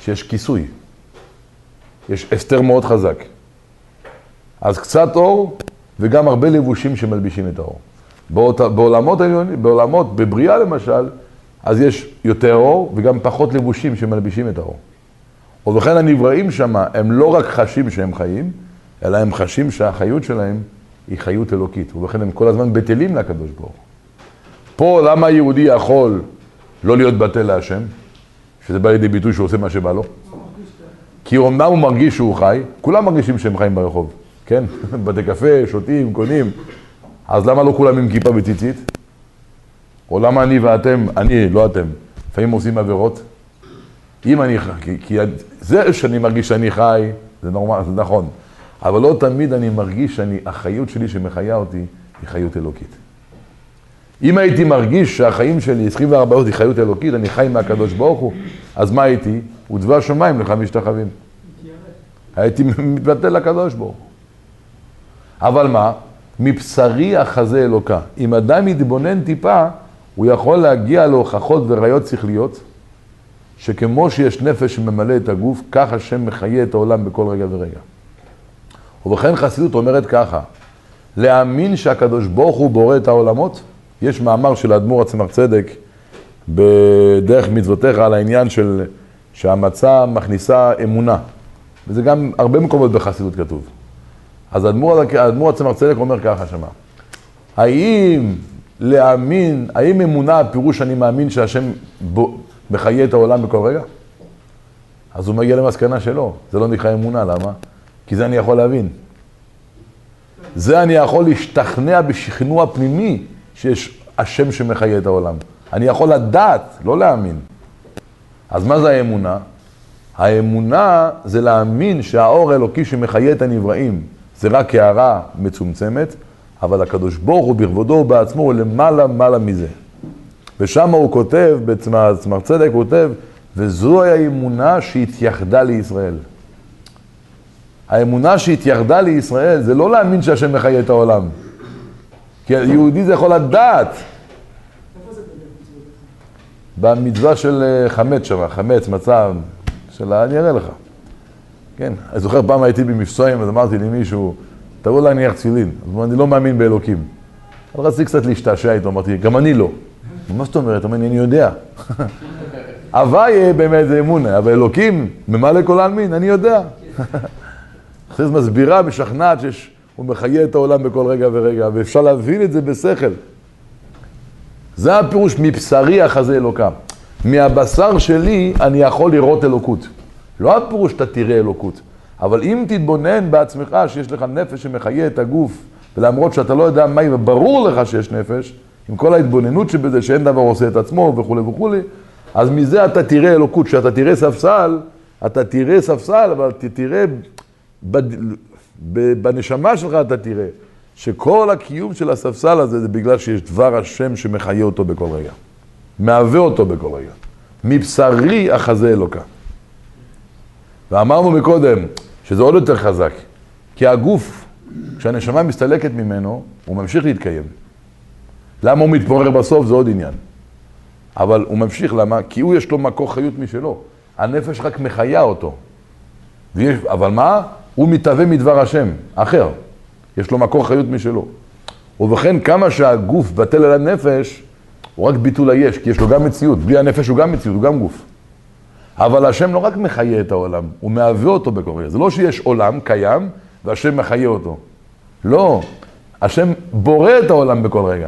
שיש כיסוי. יש הסתר מאוד חזק. אז קצת אור וגם הרבה לבושים שמלבישים את האור. בעולמות, בעולמות, בבריאה למשל, אז יש יותר אור וגם פחות לבושים שמלבישים את האור. ובכן הנבראים שם הם לא רק חשים שהם חיים, אלא הם חשים שהחיות שלהם היא חיות אלוקית. ובכן הם כל הזמן בטלים לקדוש ברוך הוא. פה למה היהודי יכול לא להיות בטל להשם? שזה בא לידי ביטוי שהוא עושה מה שבא לו. כי אומנם הוא מרגיש שהוא חי, כולם מרגישים שהם חיים ברחוב, כן? בתי קפה, שותים, קונים. אז למה לא כולם עם כיפה וציצית? או למה אני ואתם, אני, לא אתם, לפעמים עושים עבירות? אם אני, כי, כי זה שאני מרגיש שאני חי, זה נורמל, זה נכון. אבל לא תמיד אני מרגיש שאני, החיות שלי שמחיה אותי היא חיות אלוקית. אם הייתי מרגיש שהחיים שלי עשרים וארבע שעות היא חיות אלוקית, אני חי מהקדוש ברוך הוא, אז מה הייתי? וצבא השמיים לך משתחווים. הייתי מתבטל לקדוש ברוך הוא. אבל מה? מבשרי אחזה אלוקה. אם אדם יתבונן טיפה, הוא יכול להגיע להוכחות וראיות שכליות, שכמו שיש נפש שממלא את הגוף, כך השם מחיה את העולם בכל רגע ורגע. ובכן חסידות אומרת ככה, להאמין שהקדוש ברוך הוא בורא את העולמות, יש מאמר של האדמו"ר הצמח צדק בדרך מצוותיך על העניין של שהמצה מכניסה אמונה. וזה גם הרבה מקומות בחסידות כתוב. אז האדמו"ר הצמח צדק אומר ככה שמה, האם להאמין, האם אמונה הפירוש שאני מאמין שהשם מחיה את העולם בכל רגע? אז הוא מגיע למסקנה שלו, זה לא נקרא אמונה, למה? כי זה אני יכול להבין. זה אני יכול להשתכנע בשכנוע פנימי שיש השם שמחיה את העולם. אני יכול לדעת, לא להאמין. אז מה זה האמונה? האמונה זה להאמין שהאור האלוקי שמחיה את הנבראים זה רק הערה מצומצמת, אבל הקדוש ברוך הוא בכבודו ובעצמו הוא למעלה מעלה מזה. ושם הוא כותב, בצמח צדק הוא כותב, וזו האמונה שהתייחדה לישראל. האמונה שהתייחדה לישראל זה לא להאמין שהשם מחיה את העולם. כי יהודי זה יכול לדעת. איפה זה במצווה של חמץ שם, חמץ, מצה, של... אני אראה לך. כן, אני זוכר פעם הייתי במפסועים, אז אמרתי למישהו, תראו להניח תפילין. אז הוא אומר, אני לא מאמין באלוקים. אבל רציתי קצת להשתעשע איתו, אמרתי, גם אני לא. מה זאת אומרת? אמרתי, אני יודע. הוויה באמת זה אמונה, אבל אלוקים, ממלא כל העלמין, אני יודע. אחרי זה מסבירה, משכנעת שהוא מחיה את העולם בכל רגע ורגע, ואפשר להבין את זה בשכל. זה הפירוש מבשרי אחזה אלוקה. מהבשר שלי אני יכול לראות אלוקות. לא הפירוש שאתה תראה אלוקות, אבל אם תתבונן בעצמך שיש לך נפש שמחיה את הגוף, ולמרות שאתה לא יודע מה, וברור לך שיש נפש, עם כל ההתבוננות שבזה שאין דבר עושה את עצמו וכו' וכו', אז מזה אתה תראה אלוקות. שאתה תראה ספסל, אתה תראה ספסל, אבל תראה, בנשמה שלך אתה תראה, שכל הקיום של הספסל הזה זה בגלל שיש דבר השם שמחיה אותו בכל רגע. מהווה אותו בכל רגע. מבשרי אחזה אלוקה. ואמרנו מקודם שזה עוד יותר חזק, כי הגוף, כשהנשמה מסתלקת ממנו, הוא ממשיך להתקיים. למה הוא מתפורר בסוף? זה עוד עניין. אבל הוא ממשיך, למה? כי הוא יש לו מקור חיות משלו. הנפש רק מחיה אותו. ויש, אבל מה? הוא מתהווה מדבר השם, אחר. יש לו מקור חיות משלו. ובכן, כמה שהגוף בטל על הנפש, הוא רק ביטול היש, כי יש לו גם מציאות. בלי הנפש הוא גם מציאות, הוא גם גוף. אבל השם לא רק מחיה את העולם, הוא מהווה אותו בכל רגע. זה לא שיש עולם קיים, והשם מחיה אותו. לא, השם בורא את העולם בכל רגע.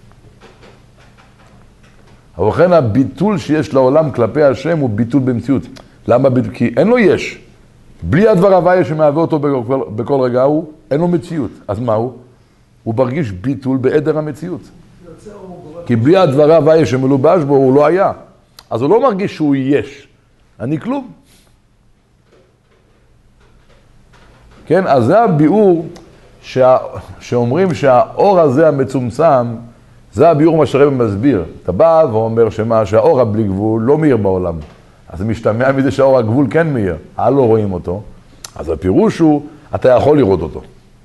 ובכן, הביטול שיש לעולם כלפי השם הוא ביטול במציאות. למה ביטול? כי אין לו יש. בלי הדבר הוויה שמהווה אותו בכל, בכל רגע הוא, אין לו מציאות. אז מה הוא? הוא מרגיש ביטול בעדר המציאות. כי בלי הדבר הוויה שמלובש בו הוא לא היה. אז הוא לא מרגיש שהוא יש. אני כלום. כן, אז זה הביאור שה... שאומרים שהאור הזה המצומצם, זה הביאור מה שהרב מסביר. אתה בא ואומר שמה, שהאור הבלי גבול לא מאיר בעולם. אז זה משתמע מזה שהאור הגבול כן מאיר, אה לא רואים אותו. אז הפירוש הוא, אתה יכול לראות אותו.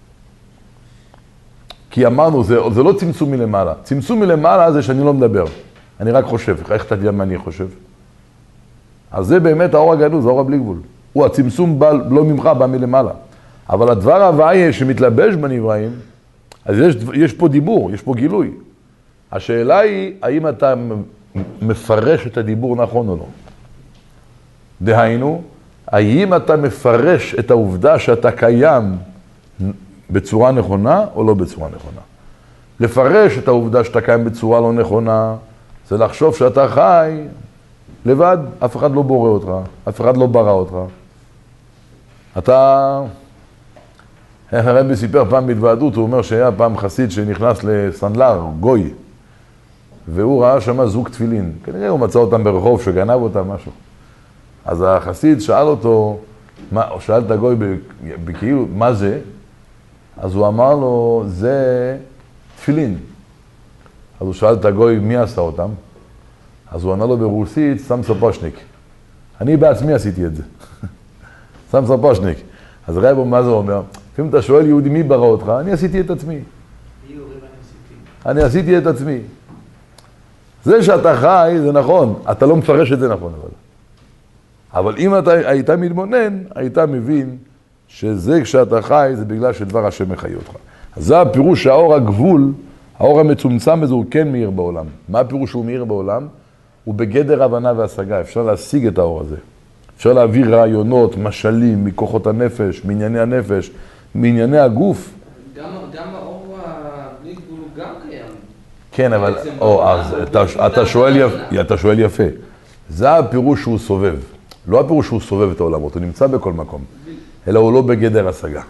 כי אמרנו, זה, זה לא צמצום מלמעלה. צמצום מלמעלה זה שאני לא מדבר. אני רק חושב. איך אתה יודע מה אני חושב? אז זה באמת האור הגנוז, האור הבלי גבול. הוא הצמצום בא, לא ממך, בא מלמעלה. אבל הדבר ההוויה שמתלבש בנבראים, אז יש, יש פה דיבור, יש פה גילוי. השאלה היא, האם אתה מפרש את הדיבור נכון או לא? דהיינו, האם אתה מפרש את העובדה שאתה קיים בצורה נכונה או לא בצורה נכונה? לפרש את העובדה שאתה קיים בצורה לא נכונה, זה לחשוב שאתה חי לבד, אף אחד לא בורא אותך, אף אחד לא ברא אותך. אתה... הרבי סיפר פעם בהתוועדות, הוא אומר שהיה פעם חסיד שנכנס לסנדלר, גוי, והוא ראה שם זוג תפילין. כנראה הוא מצא אותם ברחוב, שגנב אותם, משהו. אז החסיד שאל אותו, מה, או שאל את הגוי בכאילו, מה זה? אז הוא אמר לו, זה תפילין. אז הוא שאל את הגוי, מי עשה אותם? אז הוא ענה לו ברוסית, סם ספושניק. אני בעצמי עשיתי את זה. סם ספושניק. אז ראה בו מה זה אומר? לפעמים אתה שואל יהודי, מי ברא אותך? אני עשיתי את עצמי. אני עשיתי את עצמי. זה שאתה חי, זה נכון. אתה לא מפרש את זה נכון, אבל. אבל אם אתה היית מתבונן, היית מבין שזה כשאתה חי, זה בגלל שדבר השם מחיה אותך. אז זה הפירוש שהאור הגבול, האור המצומצם הזה הוא כן מאיר בעולם. מה הפירוש שהוא מאיר בעולם? הוא בגדר הבנה והשגה. אפשר להשיג את האור הזה. אפשר להעביר רעיונות, משלים, מכוחות הנפש, מענייני הנפש, מענייני הגוף. גם, גם האור הבלי גבול הוא גם קיים. כן, אבל או, אז, אתה, אתה, שואל יפ, אתה שואל יפה. זה הפירוש שהוא סובב. לא הפירוש שהוא סובב את העולמות, הוא נמצא בכל מקום. אלא הוא לא בגדר השגה.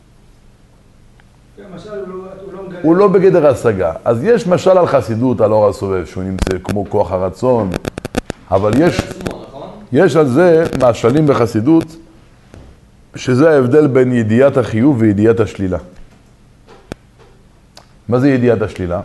הוא לא בגדר השגה. אז יש משל על חסידות, על אור הסובב, שהוא נמצא כמו כוח הרצון, אבל יש, יש על זה משלים בחסידות, שזה ההבדל בין ידיעת החיוב וידיעת השלילה. מה זה ידיעת השלילה?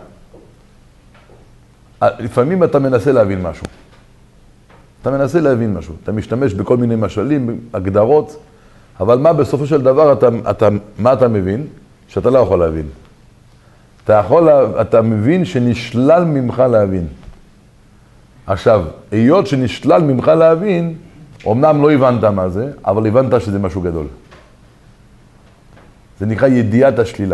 לפעמים אתה מנסה להבין משהו. אתה מנסה להבין משהו. אתה משתמש בכל מיני משלים, הגדרות, אבל מה בסופו של דבר, אתה, אתה, מה אתה מבין? שאתה לא יכול להבין. אתה יכול, אתה מבין שנשלל ממך להבין. עכשיו, היות שנשלל ממך להבין, אמנם לא הבנת מה זה, אבל הבנת שזה משהו גדול. זה נקרא ידיעת השלילה.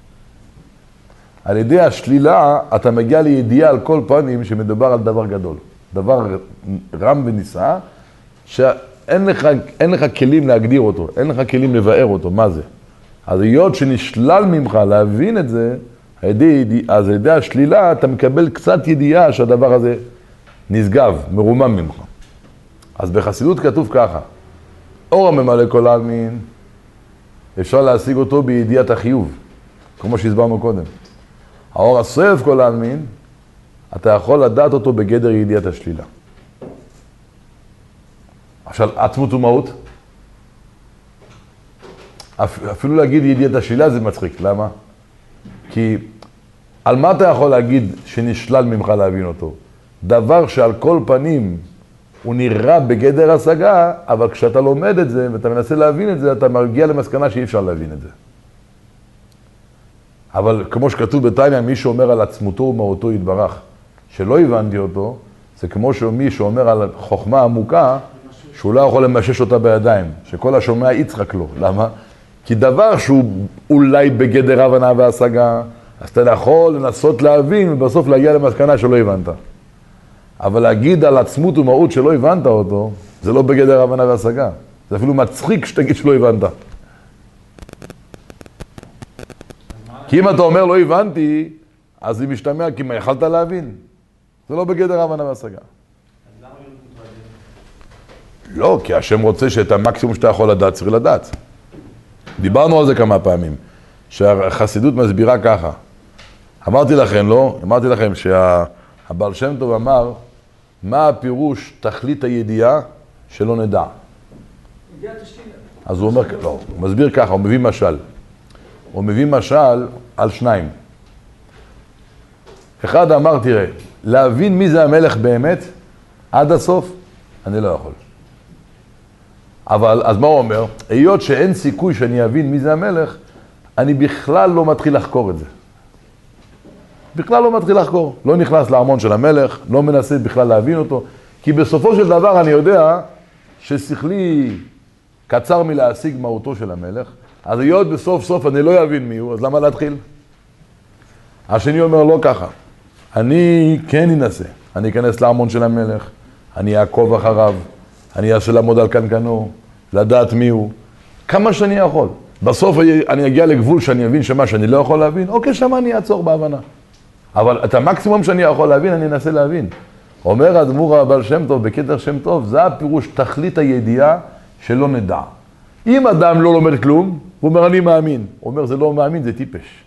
על ידי השלילה, אתה מגיע לידיעה על כל פנים שמדובר על דבר גדול. דבר רם ונישא, שאין לך, אין לך כלים להגדיר אותו, אין לך כלים לבאר אותו, מה זה? אז היות שנשלל ממך להבין את זה, אז על ידי השלילה אתה מקבל קצת ידיעה שהדבר הזה נשגב, מרומם ממך. אז בחסידות כתוב ככה, אור הממלא כל העלמין, אפשר להשיג אותו בידיעת החיוב, כמו שהסברנו קודם. האור הסובב כל העלמין, אתה יכול לדעת אותו בגדר ידיעת השלילה. עכשיו, עצמות ומהות, אפילו להגיד ידיעת השלילה זה מצחיק, למה? כי על מה אתה יכול להגיד שנשלל ממך להבין אותו? דבר שעל כל פנים הוא נראה בגדר השגה, אבל כשאתה לומד את זה ואתה מנסה להבין את זה, אתה מגיע למסקנה שאי אפשר להבין את זה. אבל כמו שכתוב בתניא, מי שאומר על עצמותו ומהותו יתברך, שלא הבנתי אותו, זה כמו שמי שאומר על חוכמה עמוקה, שהוא לא יכול למשש אותה בידיים, שכל השומע יצחק לו. למה? כי דבר שהוא אולי בגדר הבנה והשגה, אז אתה יכול לנסות להבין ובסוף להגיע למסקנה שלא הבנת. אבל להגיד על עצמות ומהות שלא הבנת אותו, זה לא בגדר הבנה והשגה. זה אפילו מצחיק שתגיד שלא הבנת. כי אם אתה אומר לא הבנתי, אז היא משתמע כי מה יכלת להבין. זה לא בגדר הבנה והשגה. לא, כי השם רוצה שאת המקסימום שאתה יכול לדעת, צריך לדעת. דיברנו על זה כמה פעמים, שהחסידות מסבירה ככה. אמרתי לכם, לא? אמרתי לכם שהבעל שם טוב אמר, מה הפירוש תכלית הידיעה שלא נדע? ידיעת השלילה. אז הוא אומר, לא, הוא מסביר ככה, הוא מביא משל. הוא מביא משל על שניים. אחד אמר, תראה, להבין מי זה המלך באמת, עד הסוף, אני לא יכול. אבל, אז מה הוא אומר? היות שאין סיכוי שאני אבין מי זה המלך, אני בכלל לא מתחיל לחקור את זה. בכלל לא מתחיל לחקור. לא נכנס לארמון של המלך, לא מנסה בכלל להבין אותו, כי בסופו של דבר אני יודע ששכלי קצר מלהשיג מהותו של המלך, אז היות בסוף סוף אני לא אבין מי הוא, אז למה להתחיל? השני אומר לא ככה, אני כן אנסה, אני אכנס לארמון של המלך, אני אעקוב אחריו, אני אעשה לעמוד על קנקנו, לדעת מי הוא, כמה שאני יכול. בסוף אני אגיע לגבול שאני אבין שמה שאני לא יכול להבין, אוקיי, שמה אני אעצור בהבנה. אבל את המקסימום שאני יכול להבין, אני אנסה להבין. אומר האדמו"ר הבעל שם טוב, בכתר שם טוב, זה הפירוש תכלית הידיעה שלא נדע. אם אדם לא לומד כלום, הוא אומר אני מאמין. הוא אומר זה לא מאמין, זה טיפש.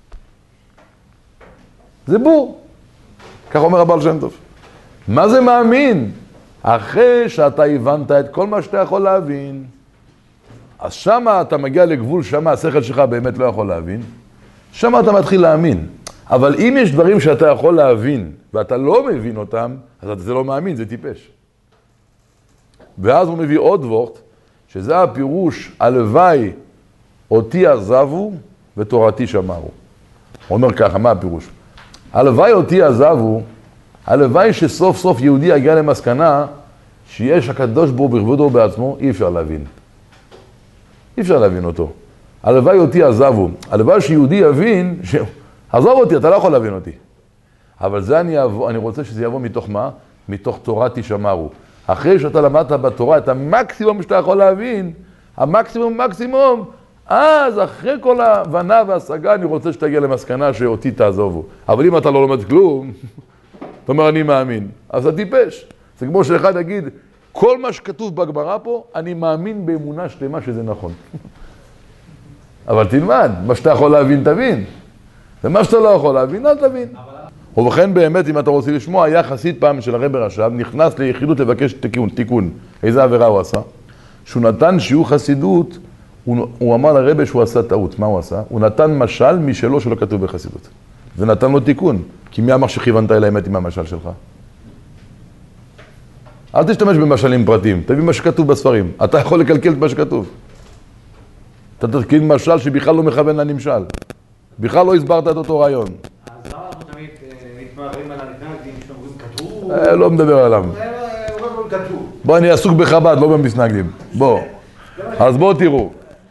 זה בור. כך אומר הבעל שם טוב. מה זה מאמין? אחרי שאתה הבנת את כל מה שאתה יכול להבין, אז שמה אתה מגיע לגבול, שמה השכל שלך באמת לא יכול להבין, שמה אתה מתחיל להאמין. אבל אם יש דברים שאתה יכול להבין, ואתה לא מבין אותם, אז זה לא מאמין, זה טיפש. ואז הוא מביא עוד וורט, שזה הפירוש, הלוואי אותי עזבו ותורתי שמרו. הוא אומר ככה, מה הפירוש? הלוואי אותי עזבו, הלוואי שסוף סוף יהודי יגיע למסקנה, שיש הקדוש ברוך הוא בכבודו בעצמו, אי אפשר להבין. אי אפשר להבין אותו. הלוואי אותי עזבו. הלוואי שיהודי יבין, ש... עזוב אותי, אתה לא יכול להבין אותי. אבל זה אני, אבוא, אני רוצה שזה יבוא מתוך מה? מתוך תורתי שמרו. אחרי שאתה למדת בתורה את המקסימום שאתה יכול להבין, המקסימום מקסימום, אז אחרי כל ההבנה וההשגה אני רוצה שתגיע למסקנה שאותי תעזובו. אבל אם אתה לא לומד כלום, אתה אומר אני מאמין, אז אתה טיפש. זה כמו שאחד יגיד, כל מה שכתוב בגמרא פה, אני מאמין באמונה שלמה שזה נכון. אבל תלמד, מה שאתה יכול להבין תבין. ומה שאתה לא יכול להבין, אל תבין. ובכן באמת, אם אתה רוצה לשמוע, היה חסיד פעם של הרב רש"ב, נכנס ליחידות לבקש תיקון, תיקון. איזה עבירה הוא עשה? שהוא נתן שיעור חסידות, הוא, הוא אמר לרב שהוא עשה טעות. מה הוא עשה? הוא נתן משל משלו שלא כתוב בחסידות. ונתן לו תיקון. כי מי אמר שכיוונת אל האמת עם המשל שלך? אל תשתמש במשלים פרטיים, תביא מה שכתוב בספרים. אתה יכול לקלקל את מה שכתוב. אתה תתקין משל שבכלל לא מכוון לנמשל. בכלל לא הסברת את אותו רעיון. אז למה אנחנו תמיד מתמראים על המתנגדים שאומרים כתוב? לא מדבר עליהם. אומרים כתוב. בוא, אני עסוק בחב"ד, לא במתנגדים. בוא. אז בואו תראו.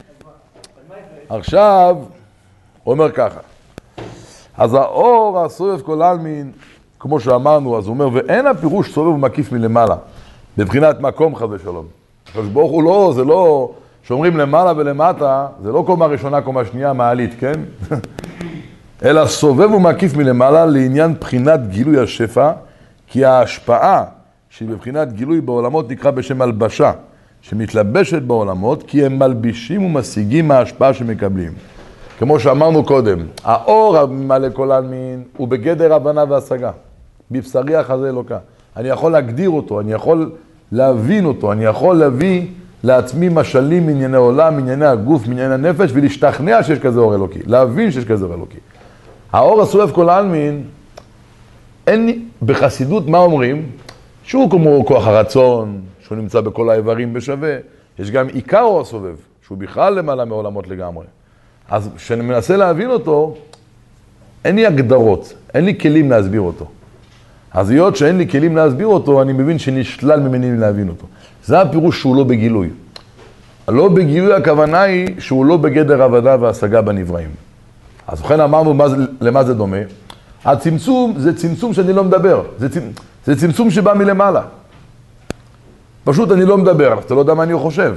עכשיו, הוא אומר ככה. אז האור הסובב כל העלמין, כמו שאמרנו, אז הוא אומר, ואין הפירוש סובב ומקיף מלמעלה, בבחינת מקום חס ושלום. הקדוש ברוך הוא לא, זה לא, שאומרים למעלה ולמטה, זה לא קומה ראשונה, קומה שנייה, מעלית, כן? אלא סובב ומקיף מלמעלה לעניין בחינת גילוי השפע, כי ההשפעה שהיא בבחינת גילוי בעולמות נקרא בשם הלבשה, שמתלבשת בעולמות, כי הם מלבישים ומשיגים מההשפעה שמקבלים. כמו שאמרנו קודם, האור המלא כל העלמין הוא בגדר הבנה והשגה. בבשרי החזה אלוקה. אני יכול להגדיר אותו, אני יכול להבין אותו, אני יכול להביא לעצמי משלים מענייני עולם, מענייני הגוף, מענייני הנפש, ולהשתכנע שיש כזה אור אלוקי, להבין שיש כזה אור אלוקי. האור הסובב כל העלמין, אין בחסידות מה אומרים? שהוא כמו כוח הרצון, שהוא נמצא בכל האיברים בשווה. יש גם עיקר אור הסובב, שהוא בכלל למעלה מעולמות לגמרי. אז כשאני מנסה להבין אותו, אין לי הגדרות, אין לי כלים להסביר אותו. אז היות שאין לי כלים להסביר אותו, אני מבין שנשלל ממני להבין אותו. זה הפירוש שהוא לא בגילוי. לא בגילוי הכוונה היא שהוא לא בגדר עבודה והשגה בנבראים. אז לכן אמרנו מה זה, למה זה דומה. הצמצום זה צמצום שאני לא מדבר, זה, צ... זה צמצום שבא מלמעלה. פשוט אני לא מדבר, אתה לא יודע מה אני חושב.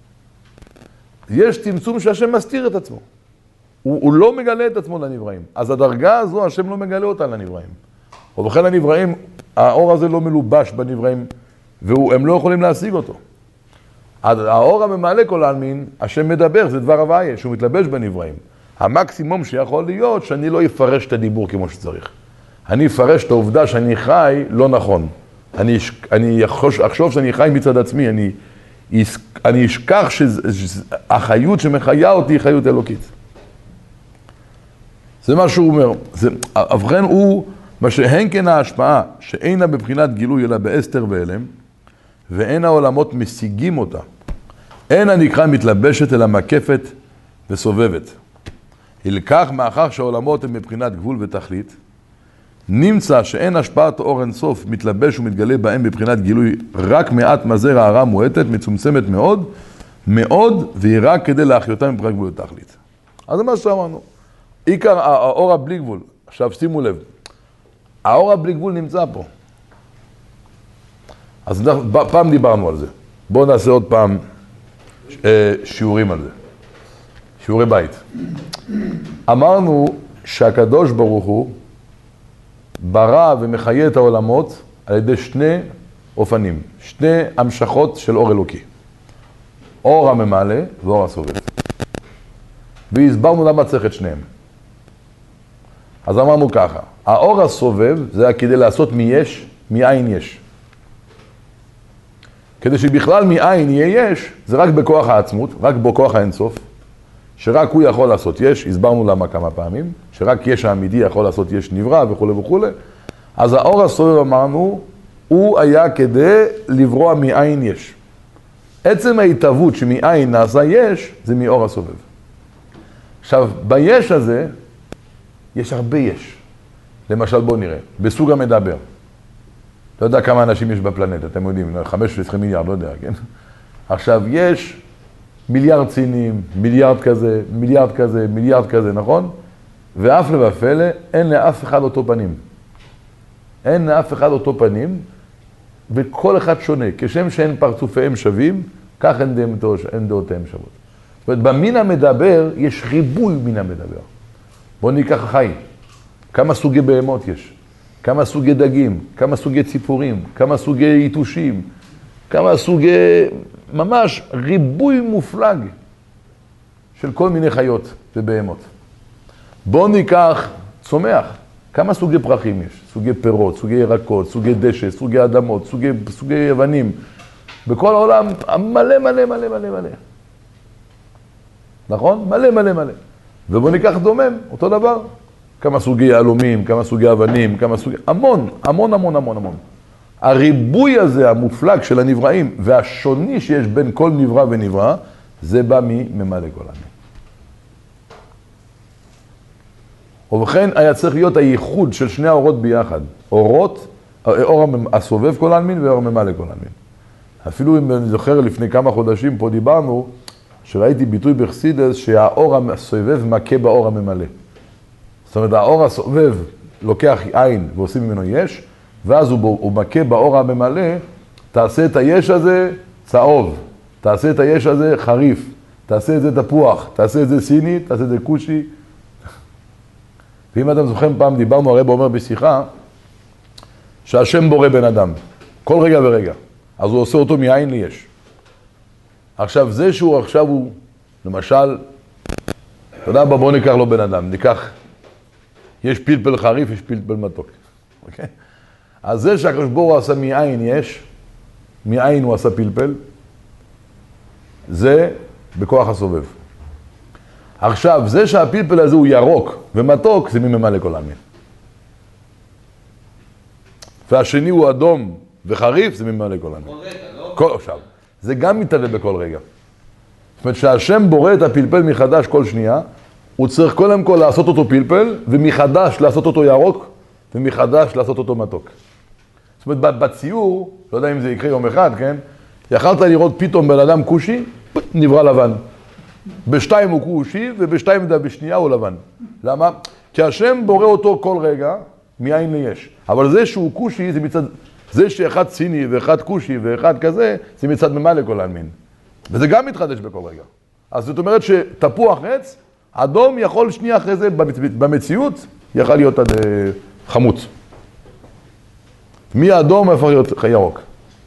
יש צמצום שהשם מסתיר את עצמו. הוא, הוא לא מגלה את עצמו לנבראים. אז הדרגה הזו, השם לא מגלה אותה לנבראים. ובכן הנבראים, האור הזה לא מלובש בנבראים, והם לא יכולים להשיג אותו. האור הממלא כל העלמין, השם מדבר, זה דבר הוויה, שהוא מתלבש בנבראים. המקסימום שיכול להיות שאני לא אפרש את הדיבור כמו שצריך. אני אפרש את העובדה שאני חי לא נכון. אני, אני אחוש, אחשוב שאני חי מצד עצמי, אני, אני אשכח שהחיות שמחיה אותי היא חיות אלוקית. זה מה שהוא אומר. ובכן הוא, מה שהן כן ההשפעה, שאינה בבחינת גילוי אלא באסתר ואלם, ואין העולמות משיגים אותה. אין הנקרא מתלבשת אלא מקפת וסובבת. הלקח מאחר שהעולמות הן מבחינת גבול ותכלית, נמצא שאין השפעת אור אינסוף מתלבש ומתגלה בהם בבחינת גילוי רק מעט מזר הערה מועטת, מצומצמת מאוד, מאוד, והיא רק כדי להחיותה מבחינת גבול התכלית. אז זה מה שאמרנו. עיקר האור הבלי גבול, עכשיו שימו לב, האור הבלי גבול נמצא פה. אז פעם דיברנו על זה. בואו נעשה עוד פעם שיעורים על זה. שיעורי בית. אמרנו שהקדוש ברוך הוא ברא ומחיה את העולמות על ידי שני אופנים, שני המשכות של אור אלוקי. אור הממלא ואור הסובב. והסברנו למה צריך את שניהם. אז אמרנו ככה, האור הסובב זה כדי לעשות מיש, מאין יש. כדי שבכלל מאין יהיה יש, זה רק בכוח העצמות, רק בכוח האינסוף, שרק הוא יכול לעשות יש, הסברנו למה כמה פעמים, שרק יש האמיתי יכול לעשות יש נברא וכו' וכו'. אז האור הסובב אמרנו, הוא היה כדי לברוע מאין יש. עצם ההתהוות שמאין נעשה יש, זה מאור הסובב. עכשיו, ביש הזה, יש הרבה יש. למשל, בואו נראה, בסוג המדבר. לא יודע כמה אנשים יש בפלנטה, אתם יודעים, חמש עשרה מיליארד, לא יודע, כן? עכשיו, יש מיליארד צינים, מיליארד כזה, מיליארד כזה, מיליארד כזה, נכון? ואף לבפלא, אין לאף אחד אותו פנים. אין לאף אחד אותו פנים, וכל אחד שונה. כשם שאין פרצופיהם שווים, כך אין, דעתו, אין דעותיהם שוות. זאת אומרת, במין המדבר יש ריבוי מין המדבר. בואו ניקח חי. כמה סוגי בהמות יש? כמה סוגי דגים? כמה סוגי ציפורים? כמה סוגי יתושים? כמה סוגי... ממש ריבוי מופלג של כל מיני חיות ובהמות. בואו ניקח צומח. כמה סוגי פרחים יש? סוגי פירות, סוגי ירקות, סוגי דשא, סוגי אדמות, סוגי, סוגי אבנים. בכל העולם מלא מלא מלא מלא מלא. נכון? מלא מלא מלא. ובואו ניקח דומם, אותו דבר. כמה סוגי יהלומים, כמה סוגי אבנים, כמה סוגי... המון, המון המון המון המון. הריבוי הזה, המופלג של הנבראים, והשוני שיש בין כל נברא ונברא, זה בא מממלא כל העמים. ובכן, היה צריך להיות הייחוד של שני האורות ביחד. אורות, אור הסובב כל העלמין ואור ממלא כל העלמין. אפילו אם אני זוכר לפני כמה חודשים פה דיברנו, שראיתי ביטוי בחסידות שהאור הסובב מכה באור הממלא. זאת אומרת, האור הסובב לוקח עין ועושים ממנו יש, ואז הוא, הוא מכה באור הממלא, תעשה את היש הזה צהוב, תעשה את היש הזה חריף, תעשה את זה תפוח, תעשה את זה סיני, תעשה את זה קושי. ואם אתם זוכרים פעם, דיברנו, הרב אומר בשיחה, שהשם בורא בן אדם, כל רגע ורגע. אז הוא עושה אותו מעין ליש. עכשיו, זה שהוא עכשיו הוא, למשל, אתה יודע, בוא ניקח לו בן אדם, ניקח, יש פלפל חריף, יש פלפל מתוק. אוקיי? אז זה שהקדוש ברוך הוא עשה מעין יש, מעין הוא עשה פלפל, זה בכוח הסובב. עכשיו, זה שהפלפל הזה הוא ירוק ומתוק, זה ממלא כל העמים. והשני הוא אדום וחריף, זה ממלא כל העמים. כל רגע, לא? כל, עכשיו, זה גם מתעלה בכל רגע. זאת אומרת, שהשם בורא את הפלפל מחדש כל שנייה, הוא צריך קודם כל לעשות אותו פלפל, ומחדש לעשות אותו ירוק, ומחדש לעשות אותו מתוק. זאת אומרת, בציור, לא יודע אם זה יקרה יום אחד, כן? יכלת לראות פתאום בן אדם קושי, נברא לבן. בשתיים הוא קושי, ובשתיים בשנייה הוא לבן. למה? כי השם בורא אותו כל רגע, מאין ליש. אבל זה שהוא קושי, זה מצד... זה שאחד סיני ואחד קושי ואחד כזה, זה מצד ממלא כל העלמין. וזה גם מתחדש בכל רגע. אז זאת אומרת שתפוח עץ, אדום יכול שנייה אחרי זה, במציאות, יכול להיות עד חמוץ. מי אדום יכול להיות ירוק.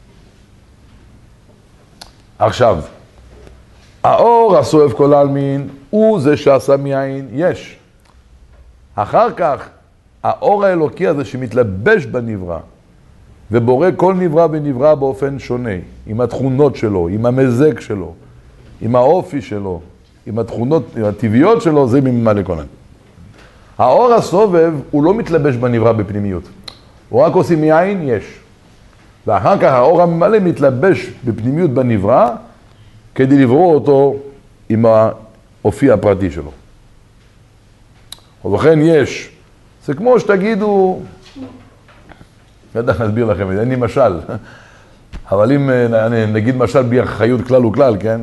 עכשיו, האור הסובב כל העלמין הוא זה שעשה מאין יש. אחר כך, האור האלוקי הזה שמתלבש בנברא, ובורא כל נברא ונברא באופן שונה, עם התכונות שלו, עם המזג שלו, עם האופי שלו, עם התכונות, עם הטבעיות שלו, זה ממלא כל העלמין. האור הסובב הוא לא מתלבש בנברא בפנימיות. הוא רק עושה מאין יש. ואחר כך האור הממלא מתלבש בפנימיות בנברא, כדי לברוא אותו עם האופי הפרטי שלו. ובכן יש, זה כמו שתגידו, בטח נסביר לכם את זה, אין לי משל. אבל אם נגיד משל בלי אחריות כלל וכלל, כן?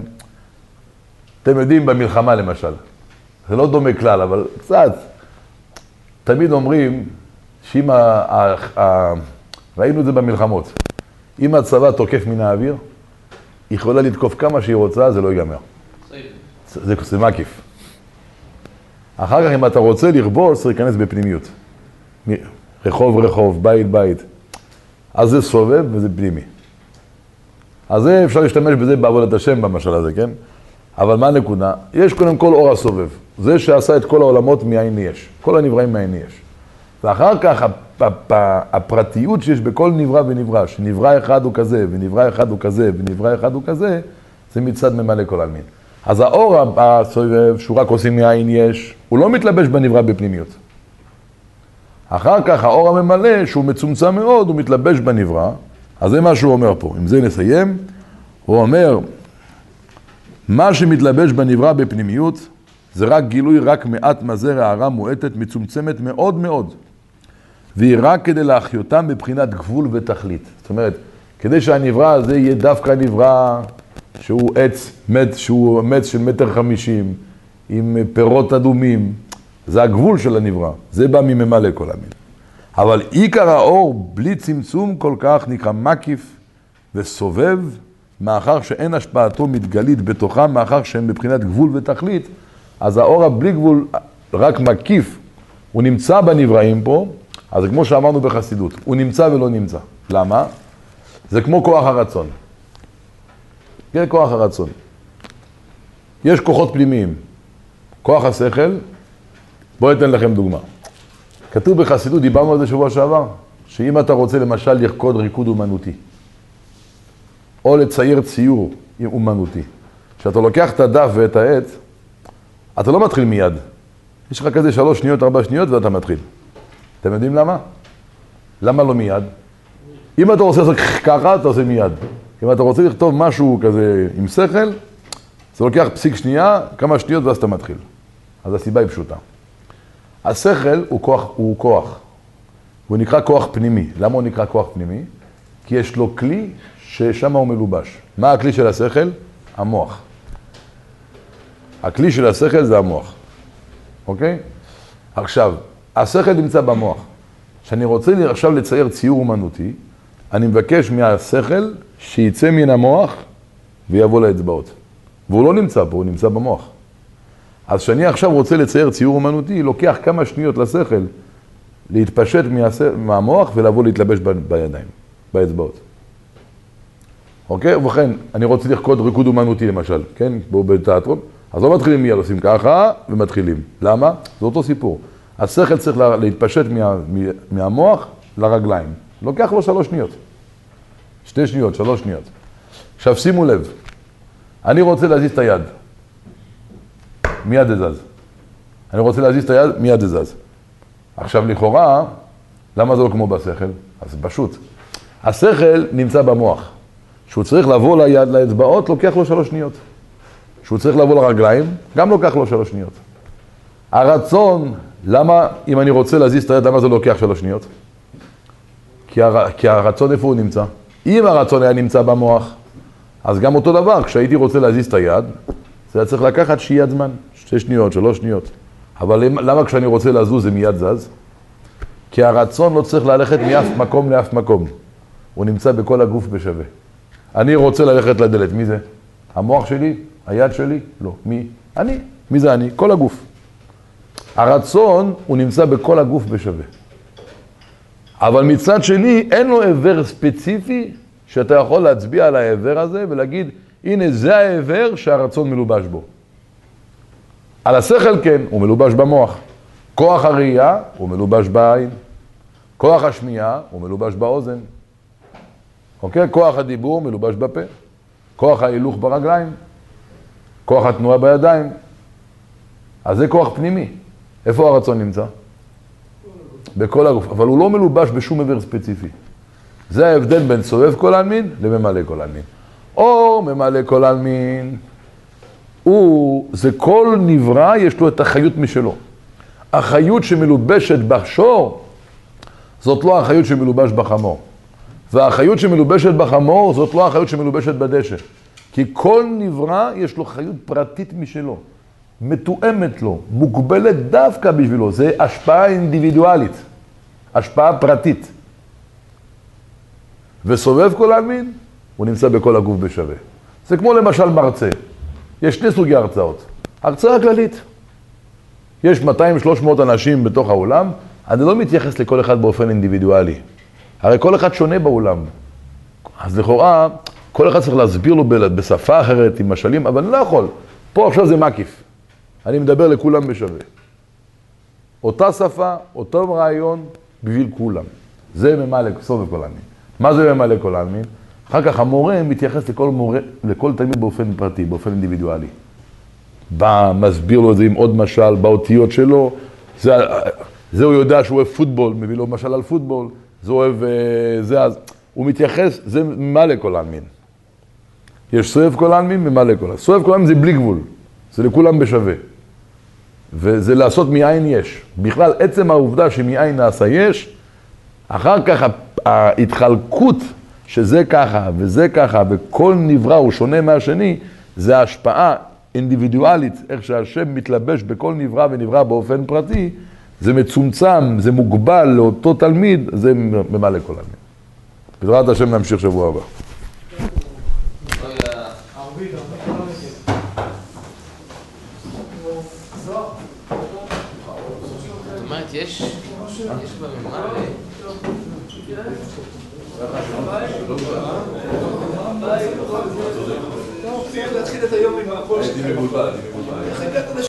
אתם יודעים במלחמה למשל. זה לא דומה כלל, אבל קצת. תמיד אומרים שאם ה... ה... ה... ראינו את זה במלחמות. אם הצבא תוקף מן האוויר, היא יכולה לתקוף כמה שהיא רוצה, זה לא ייגמר. זה, זה מקיף. אחר כך אם אתה רוצה לכבוש, צריך להיכנס בפנימיות. רחוב רחוב, בית בית. אז זה סובב וזה פנימי. אז זה אפשר להשתמש בזה בעבודת השם במשל הזה, כן? אבל מה הנקודה? יש קודם כל אור הסובב. זה שעשה את כל העולמות מאין יש. כל הנבראים מאין יש. ואחר כך הפרטיות שיש בכל נברא ונברא, שנברא אחד הוא כזה, ונברא אחד הוא כזה, ונברא אחד הוא כזה, זה מצד ממלא כל עלמין. אז האור הסובב, שהוא רק עושים מאין יש, הוא לא מתלבש בנברא בפנימיות. אחר כך האור הממלא, שהוא מצומצם מאוד, הוא מתלבש בנברא. אז זה מה שהוא אומר פה. עם זה נסיים. הוא אומר, מה שמתלבש בנברא בפנימיות, זה רק גילוי, רק מעט מזר הערה מועטת, מצומצמת מאוד מאוד. והיא רק כדי להחיותם בבחינת גבול ותכלית. זאת אומרת, כדי שהנברא הזה יהיה דווקא נברא שהוא עץ, מת, שהוא עץ של מטר חמישים, עם פירות אדומים. זה הגבול של הנברא. זה בא מממלא כל המין. אבל עיקר האור, בלי צמצום כל כך, נקרא מקיף וסובב, מאחר שאין השפעתו מתגלית בתוכם, מאחר שהם מבחינת גבול ותכלית, אז האור הבלי גבול, רק מקיף, הוא נמצא בנבראים פה, אז זה כמו שאמרנו בחסידות, הוא נמצא ולא נמצא. למה? זה כמו כוח הרצון. כן, כוח הרצון. יש כוחות פנימיים. כוח השכל, בואו אתן לכם דוגמה. כתוב בחסידות, דיברנו על זה שבוע שעבר, שאם אתה רוצה למשל לרקוד ריקוד אומנותי, או לצייר ציור אומנותי, כשאתה לוקח את הדף ואת העט, אתה לא מתחיל מיד. יש לך כזה שלוש שניות, ארבע שניות ואתה מתחיל. אתם יודעים למה? למה לא מיד? אם אתה רוצה לעשות ככה, אתה עושה מיד. אם אתה רוצה לכתוב משהו כזה עם שכל, זה לוקח פסיק שנייה, כמה שניות ואז אתה מתחיל. אז הסיבה היא פשוטה. השכל הוא כוח, הוא כוח. הוא נקרא כוח פנימי. למה הוא נקרא כוח פנימי? כי יש לו כלי ששם הוא מלובש. מה הכלי של השכל? המוח. הכלי של השכל זה המוח. אוקיי? עכשיו, השכל נמצא במוח. כשאני רוצה עכשיו לצייר ציור אומנותי, אני מבקש מהשכל שיצא מן המוח ויבוא לאצבעות. והוא לא נמצא פה, הוא נמצא במוח. אז כשאני עכשיו רוצה לצייר ציור אומנותי, לוקח כמה שניות לשכל להתפשט מהמוח ולבוא להתלבש בידיים, באצבעות. אוקיי? ובכן, אני רוצה לרקוד ריקוד אומנותי למשל, כן? בואו בתיאטרון. אז לא מתחילים מיד, עושים ככה ומתחילים. למה? זה אותו סיפור. השכל צריך להתפשט מה, מהמוח לרגליים. לוקח לו שלוש שניות. שתי שניות, שלוש שניות. עכשיו שימו לב, אני רוצה להזיז את היד. מיד זה זז. אני רוצה להזיז את היד, מיד זה זז. עכשיו לכאורה, למה זה לא כמו בשכל? אז פשוט. השכל נמצא במוח. שהוא צריך לבוא ליד, לאצבעות, לוקח לו שלוש שניות. שהוא צריך לבוא לרגליים, גם לוקח לו שלוש שניות. הרצון, למה, אם אני רוצה להזיז את היד, למה זה לוקח שלוש שניות? כי, הר, כי הרצון איפה הוא נמצא? אם הרצון היה נמצא במוח, אז גם אותו דבר, כשהייתי רוצה להזיז את היד, זה היה צריך לקחת שיהיה זמן, שתי שניות, שלוש שניות. אבל למה כשאני רוצה לזוז זה מיד זז? כי הרצון לא צריך ללכת מאף מקום לאף מקום. הוא נמצא בכל הגוף בשווה. אני רוצה ללכת לדלת, מי זה? המוח שלי? היד שלי? לא. מי? אני. מי זה אני? כל הגוף. הרצון הוא נמצא בכל הגוף בשווה. אבל מצד שני אין לו עבר ספציפי שאתה יכול להצביע על העבר הזה ולהגיד, הנה זה העבר שהרצון מלובש בו. על השכל כן, הוא מלובש במוח. כוח הראייה הוא מלובש בעין. כוח השמיעה הוא מלובש באוזן. אוקיי? כוח הדיבור מלובש בפה. כוח ההילוך ברגליים. כוח התנועה בידיים. אז זה כוח פנימי. איפה הרצון נמצא? בכל הגוף. אבל הוא לא מלובש בשום עבר ספציפי. זה ההבדל בין סובב כל העלמין לממלא כל העלמין. או ממלא כל העלמין, הוא, זה כל נברא יש לו את החיות משלו. החיות שמלובשת בשור, זאת לא החיות שמלובש בחמור. והחיות שמלובשת בחמור זאת לא החיות שמלובשת בדשא. כי כל נברא יש לו חיות פרטית משלו, מתואמת לו, מוגבלת דווקא בשבילו. זה השפעה אינדיבידואלית, השפעה פרטית. וסובב כל העלמין, הוא נמצא בכל הגוף בשווה. זה כמו למשל מרצה. יש שני סוגי הרצאות. הרצאה כללית. יש מאתיים שלוש מאות אנשים בתוך העולם, אני לא מתייחס לכל אחד באופן אינדיבידואלי. הרי כל אחד שונה בעולם. אז לכאורה, כל אחד צריך להסביר לו בשפה אחרת, עם משלים, אבל אני לא יכול. פה עכשיו זה מקיף. אני מדבר לכולם בשווה. אותה שפה, אותו רעיון, בשביל כולם. זה ממלא סובב כל העלמין. מה זה ממלא כל העלמין? אחר כך המורה מתייחס לכל, מורה, לכל תלמיד באופן פרטי, באופן אינדיבידואלי. בא, מסביר לו את זה עם עוד משל, באותיות שלו. זה, זה הוא יודע שהוא אוהב פוטבול, מביא לו משל על פוטבול. זה אוהב, זה אז. הוא מתייחס, זה ממלא כל העלמין. יש סובב כל העלמין, ממלא כל העלמין. סובב כל העלמין זה בלי גבול. זה לכולם בשווה. וזה לעשות מאין יש. בכלל, עצם העובדה שמאין נעשה יש, אחר כך ההתחלקות שזה ככה וזה ככה וכל נברא הוא שונה מהשני, זה ההשפעה אינדיבידואלית, איך שהשם מתלבש בכל נברא ונברא באופן פרטי, זה מצומצם, זה מוגבל לאותו תלמיד, זה ממלא כל העלמין. בעזרת השם נמשיך שבוע הבא. יש, יש בממלא. להתחיל את היום עם הכל שלך.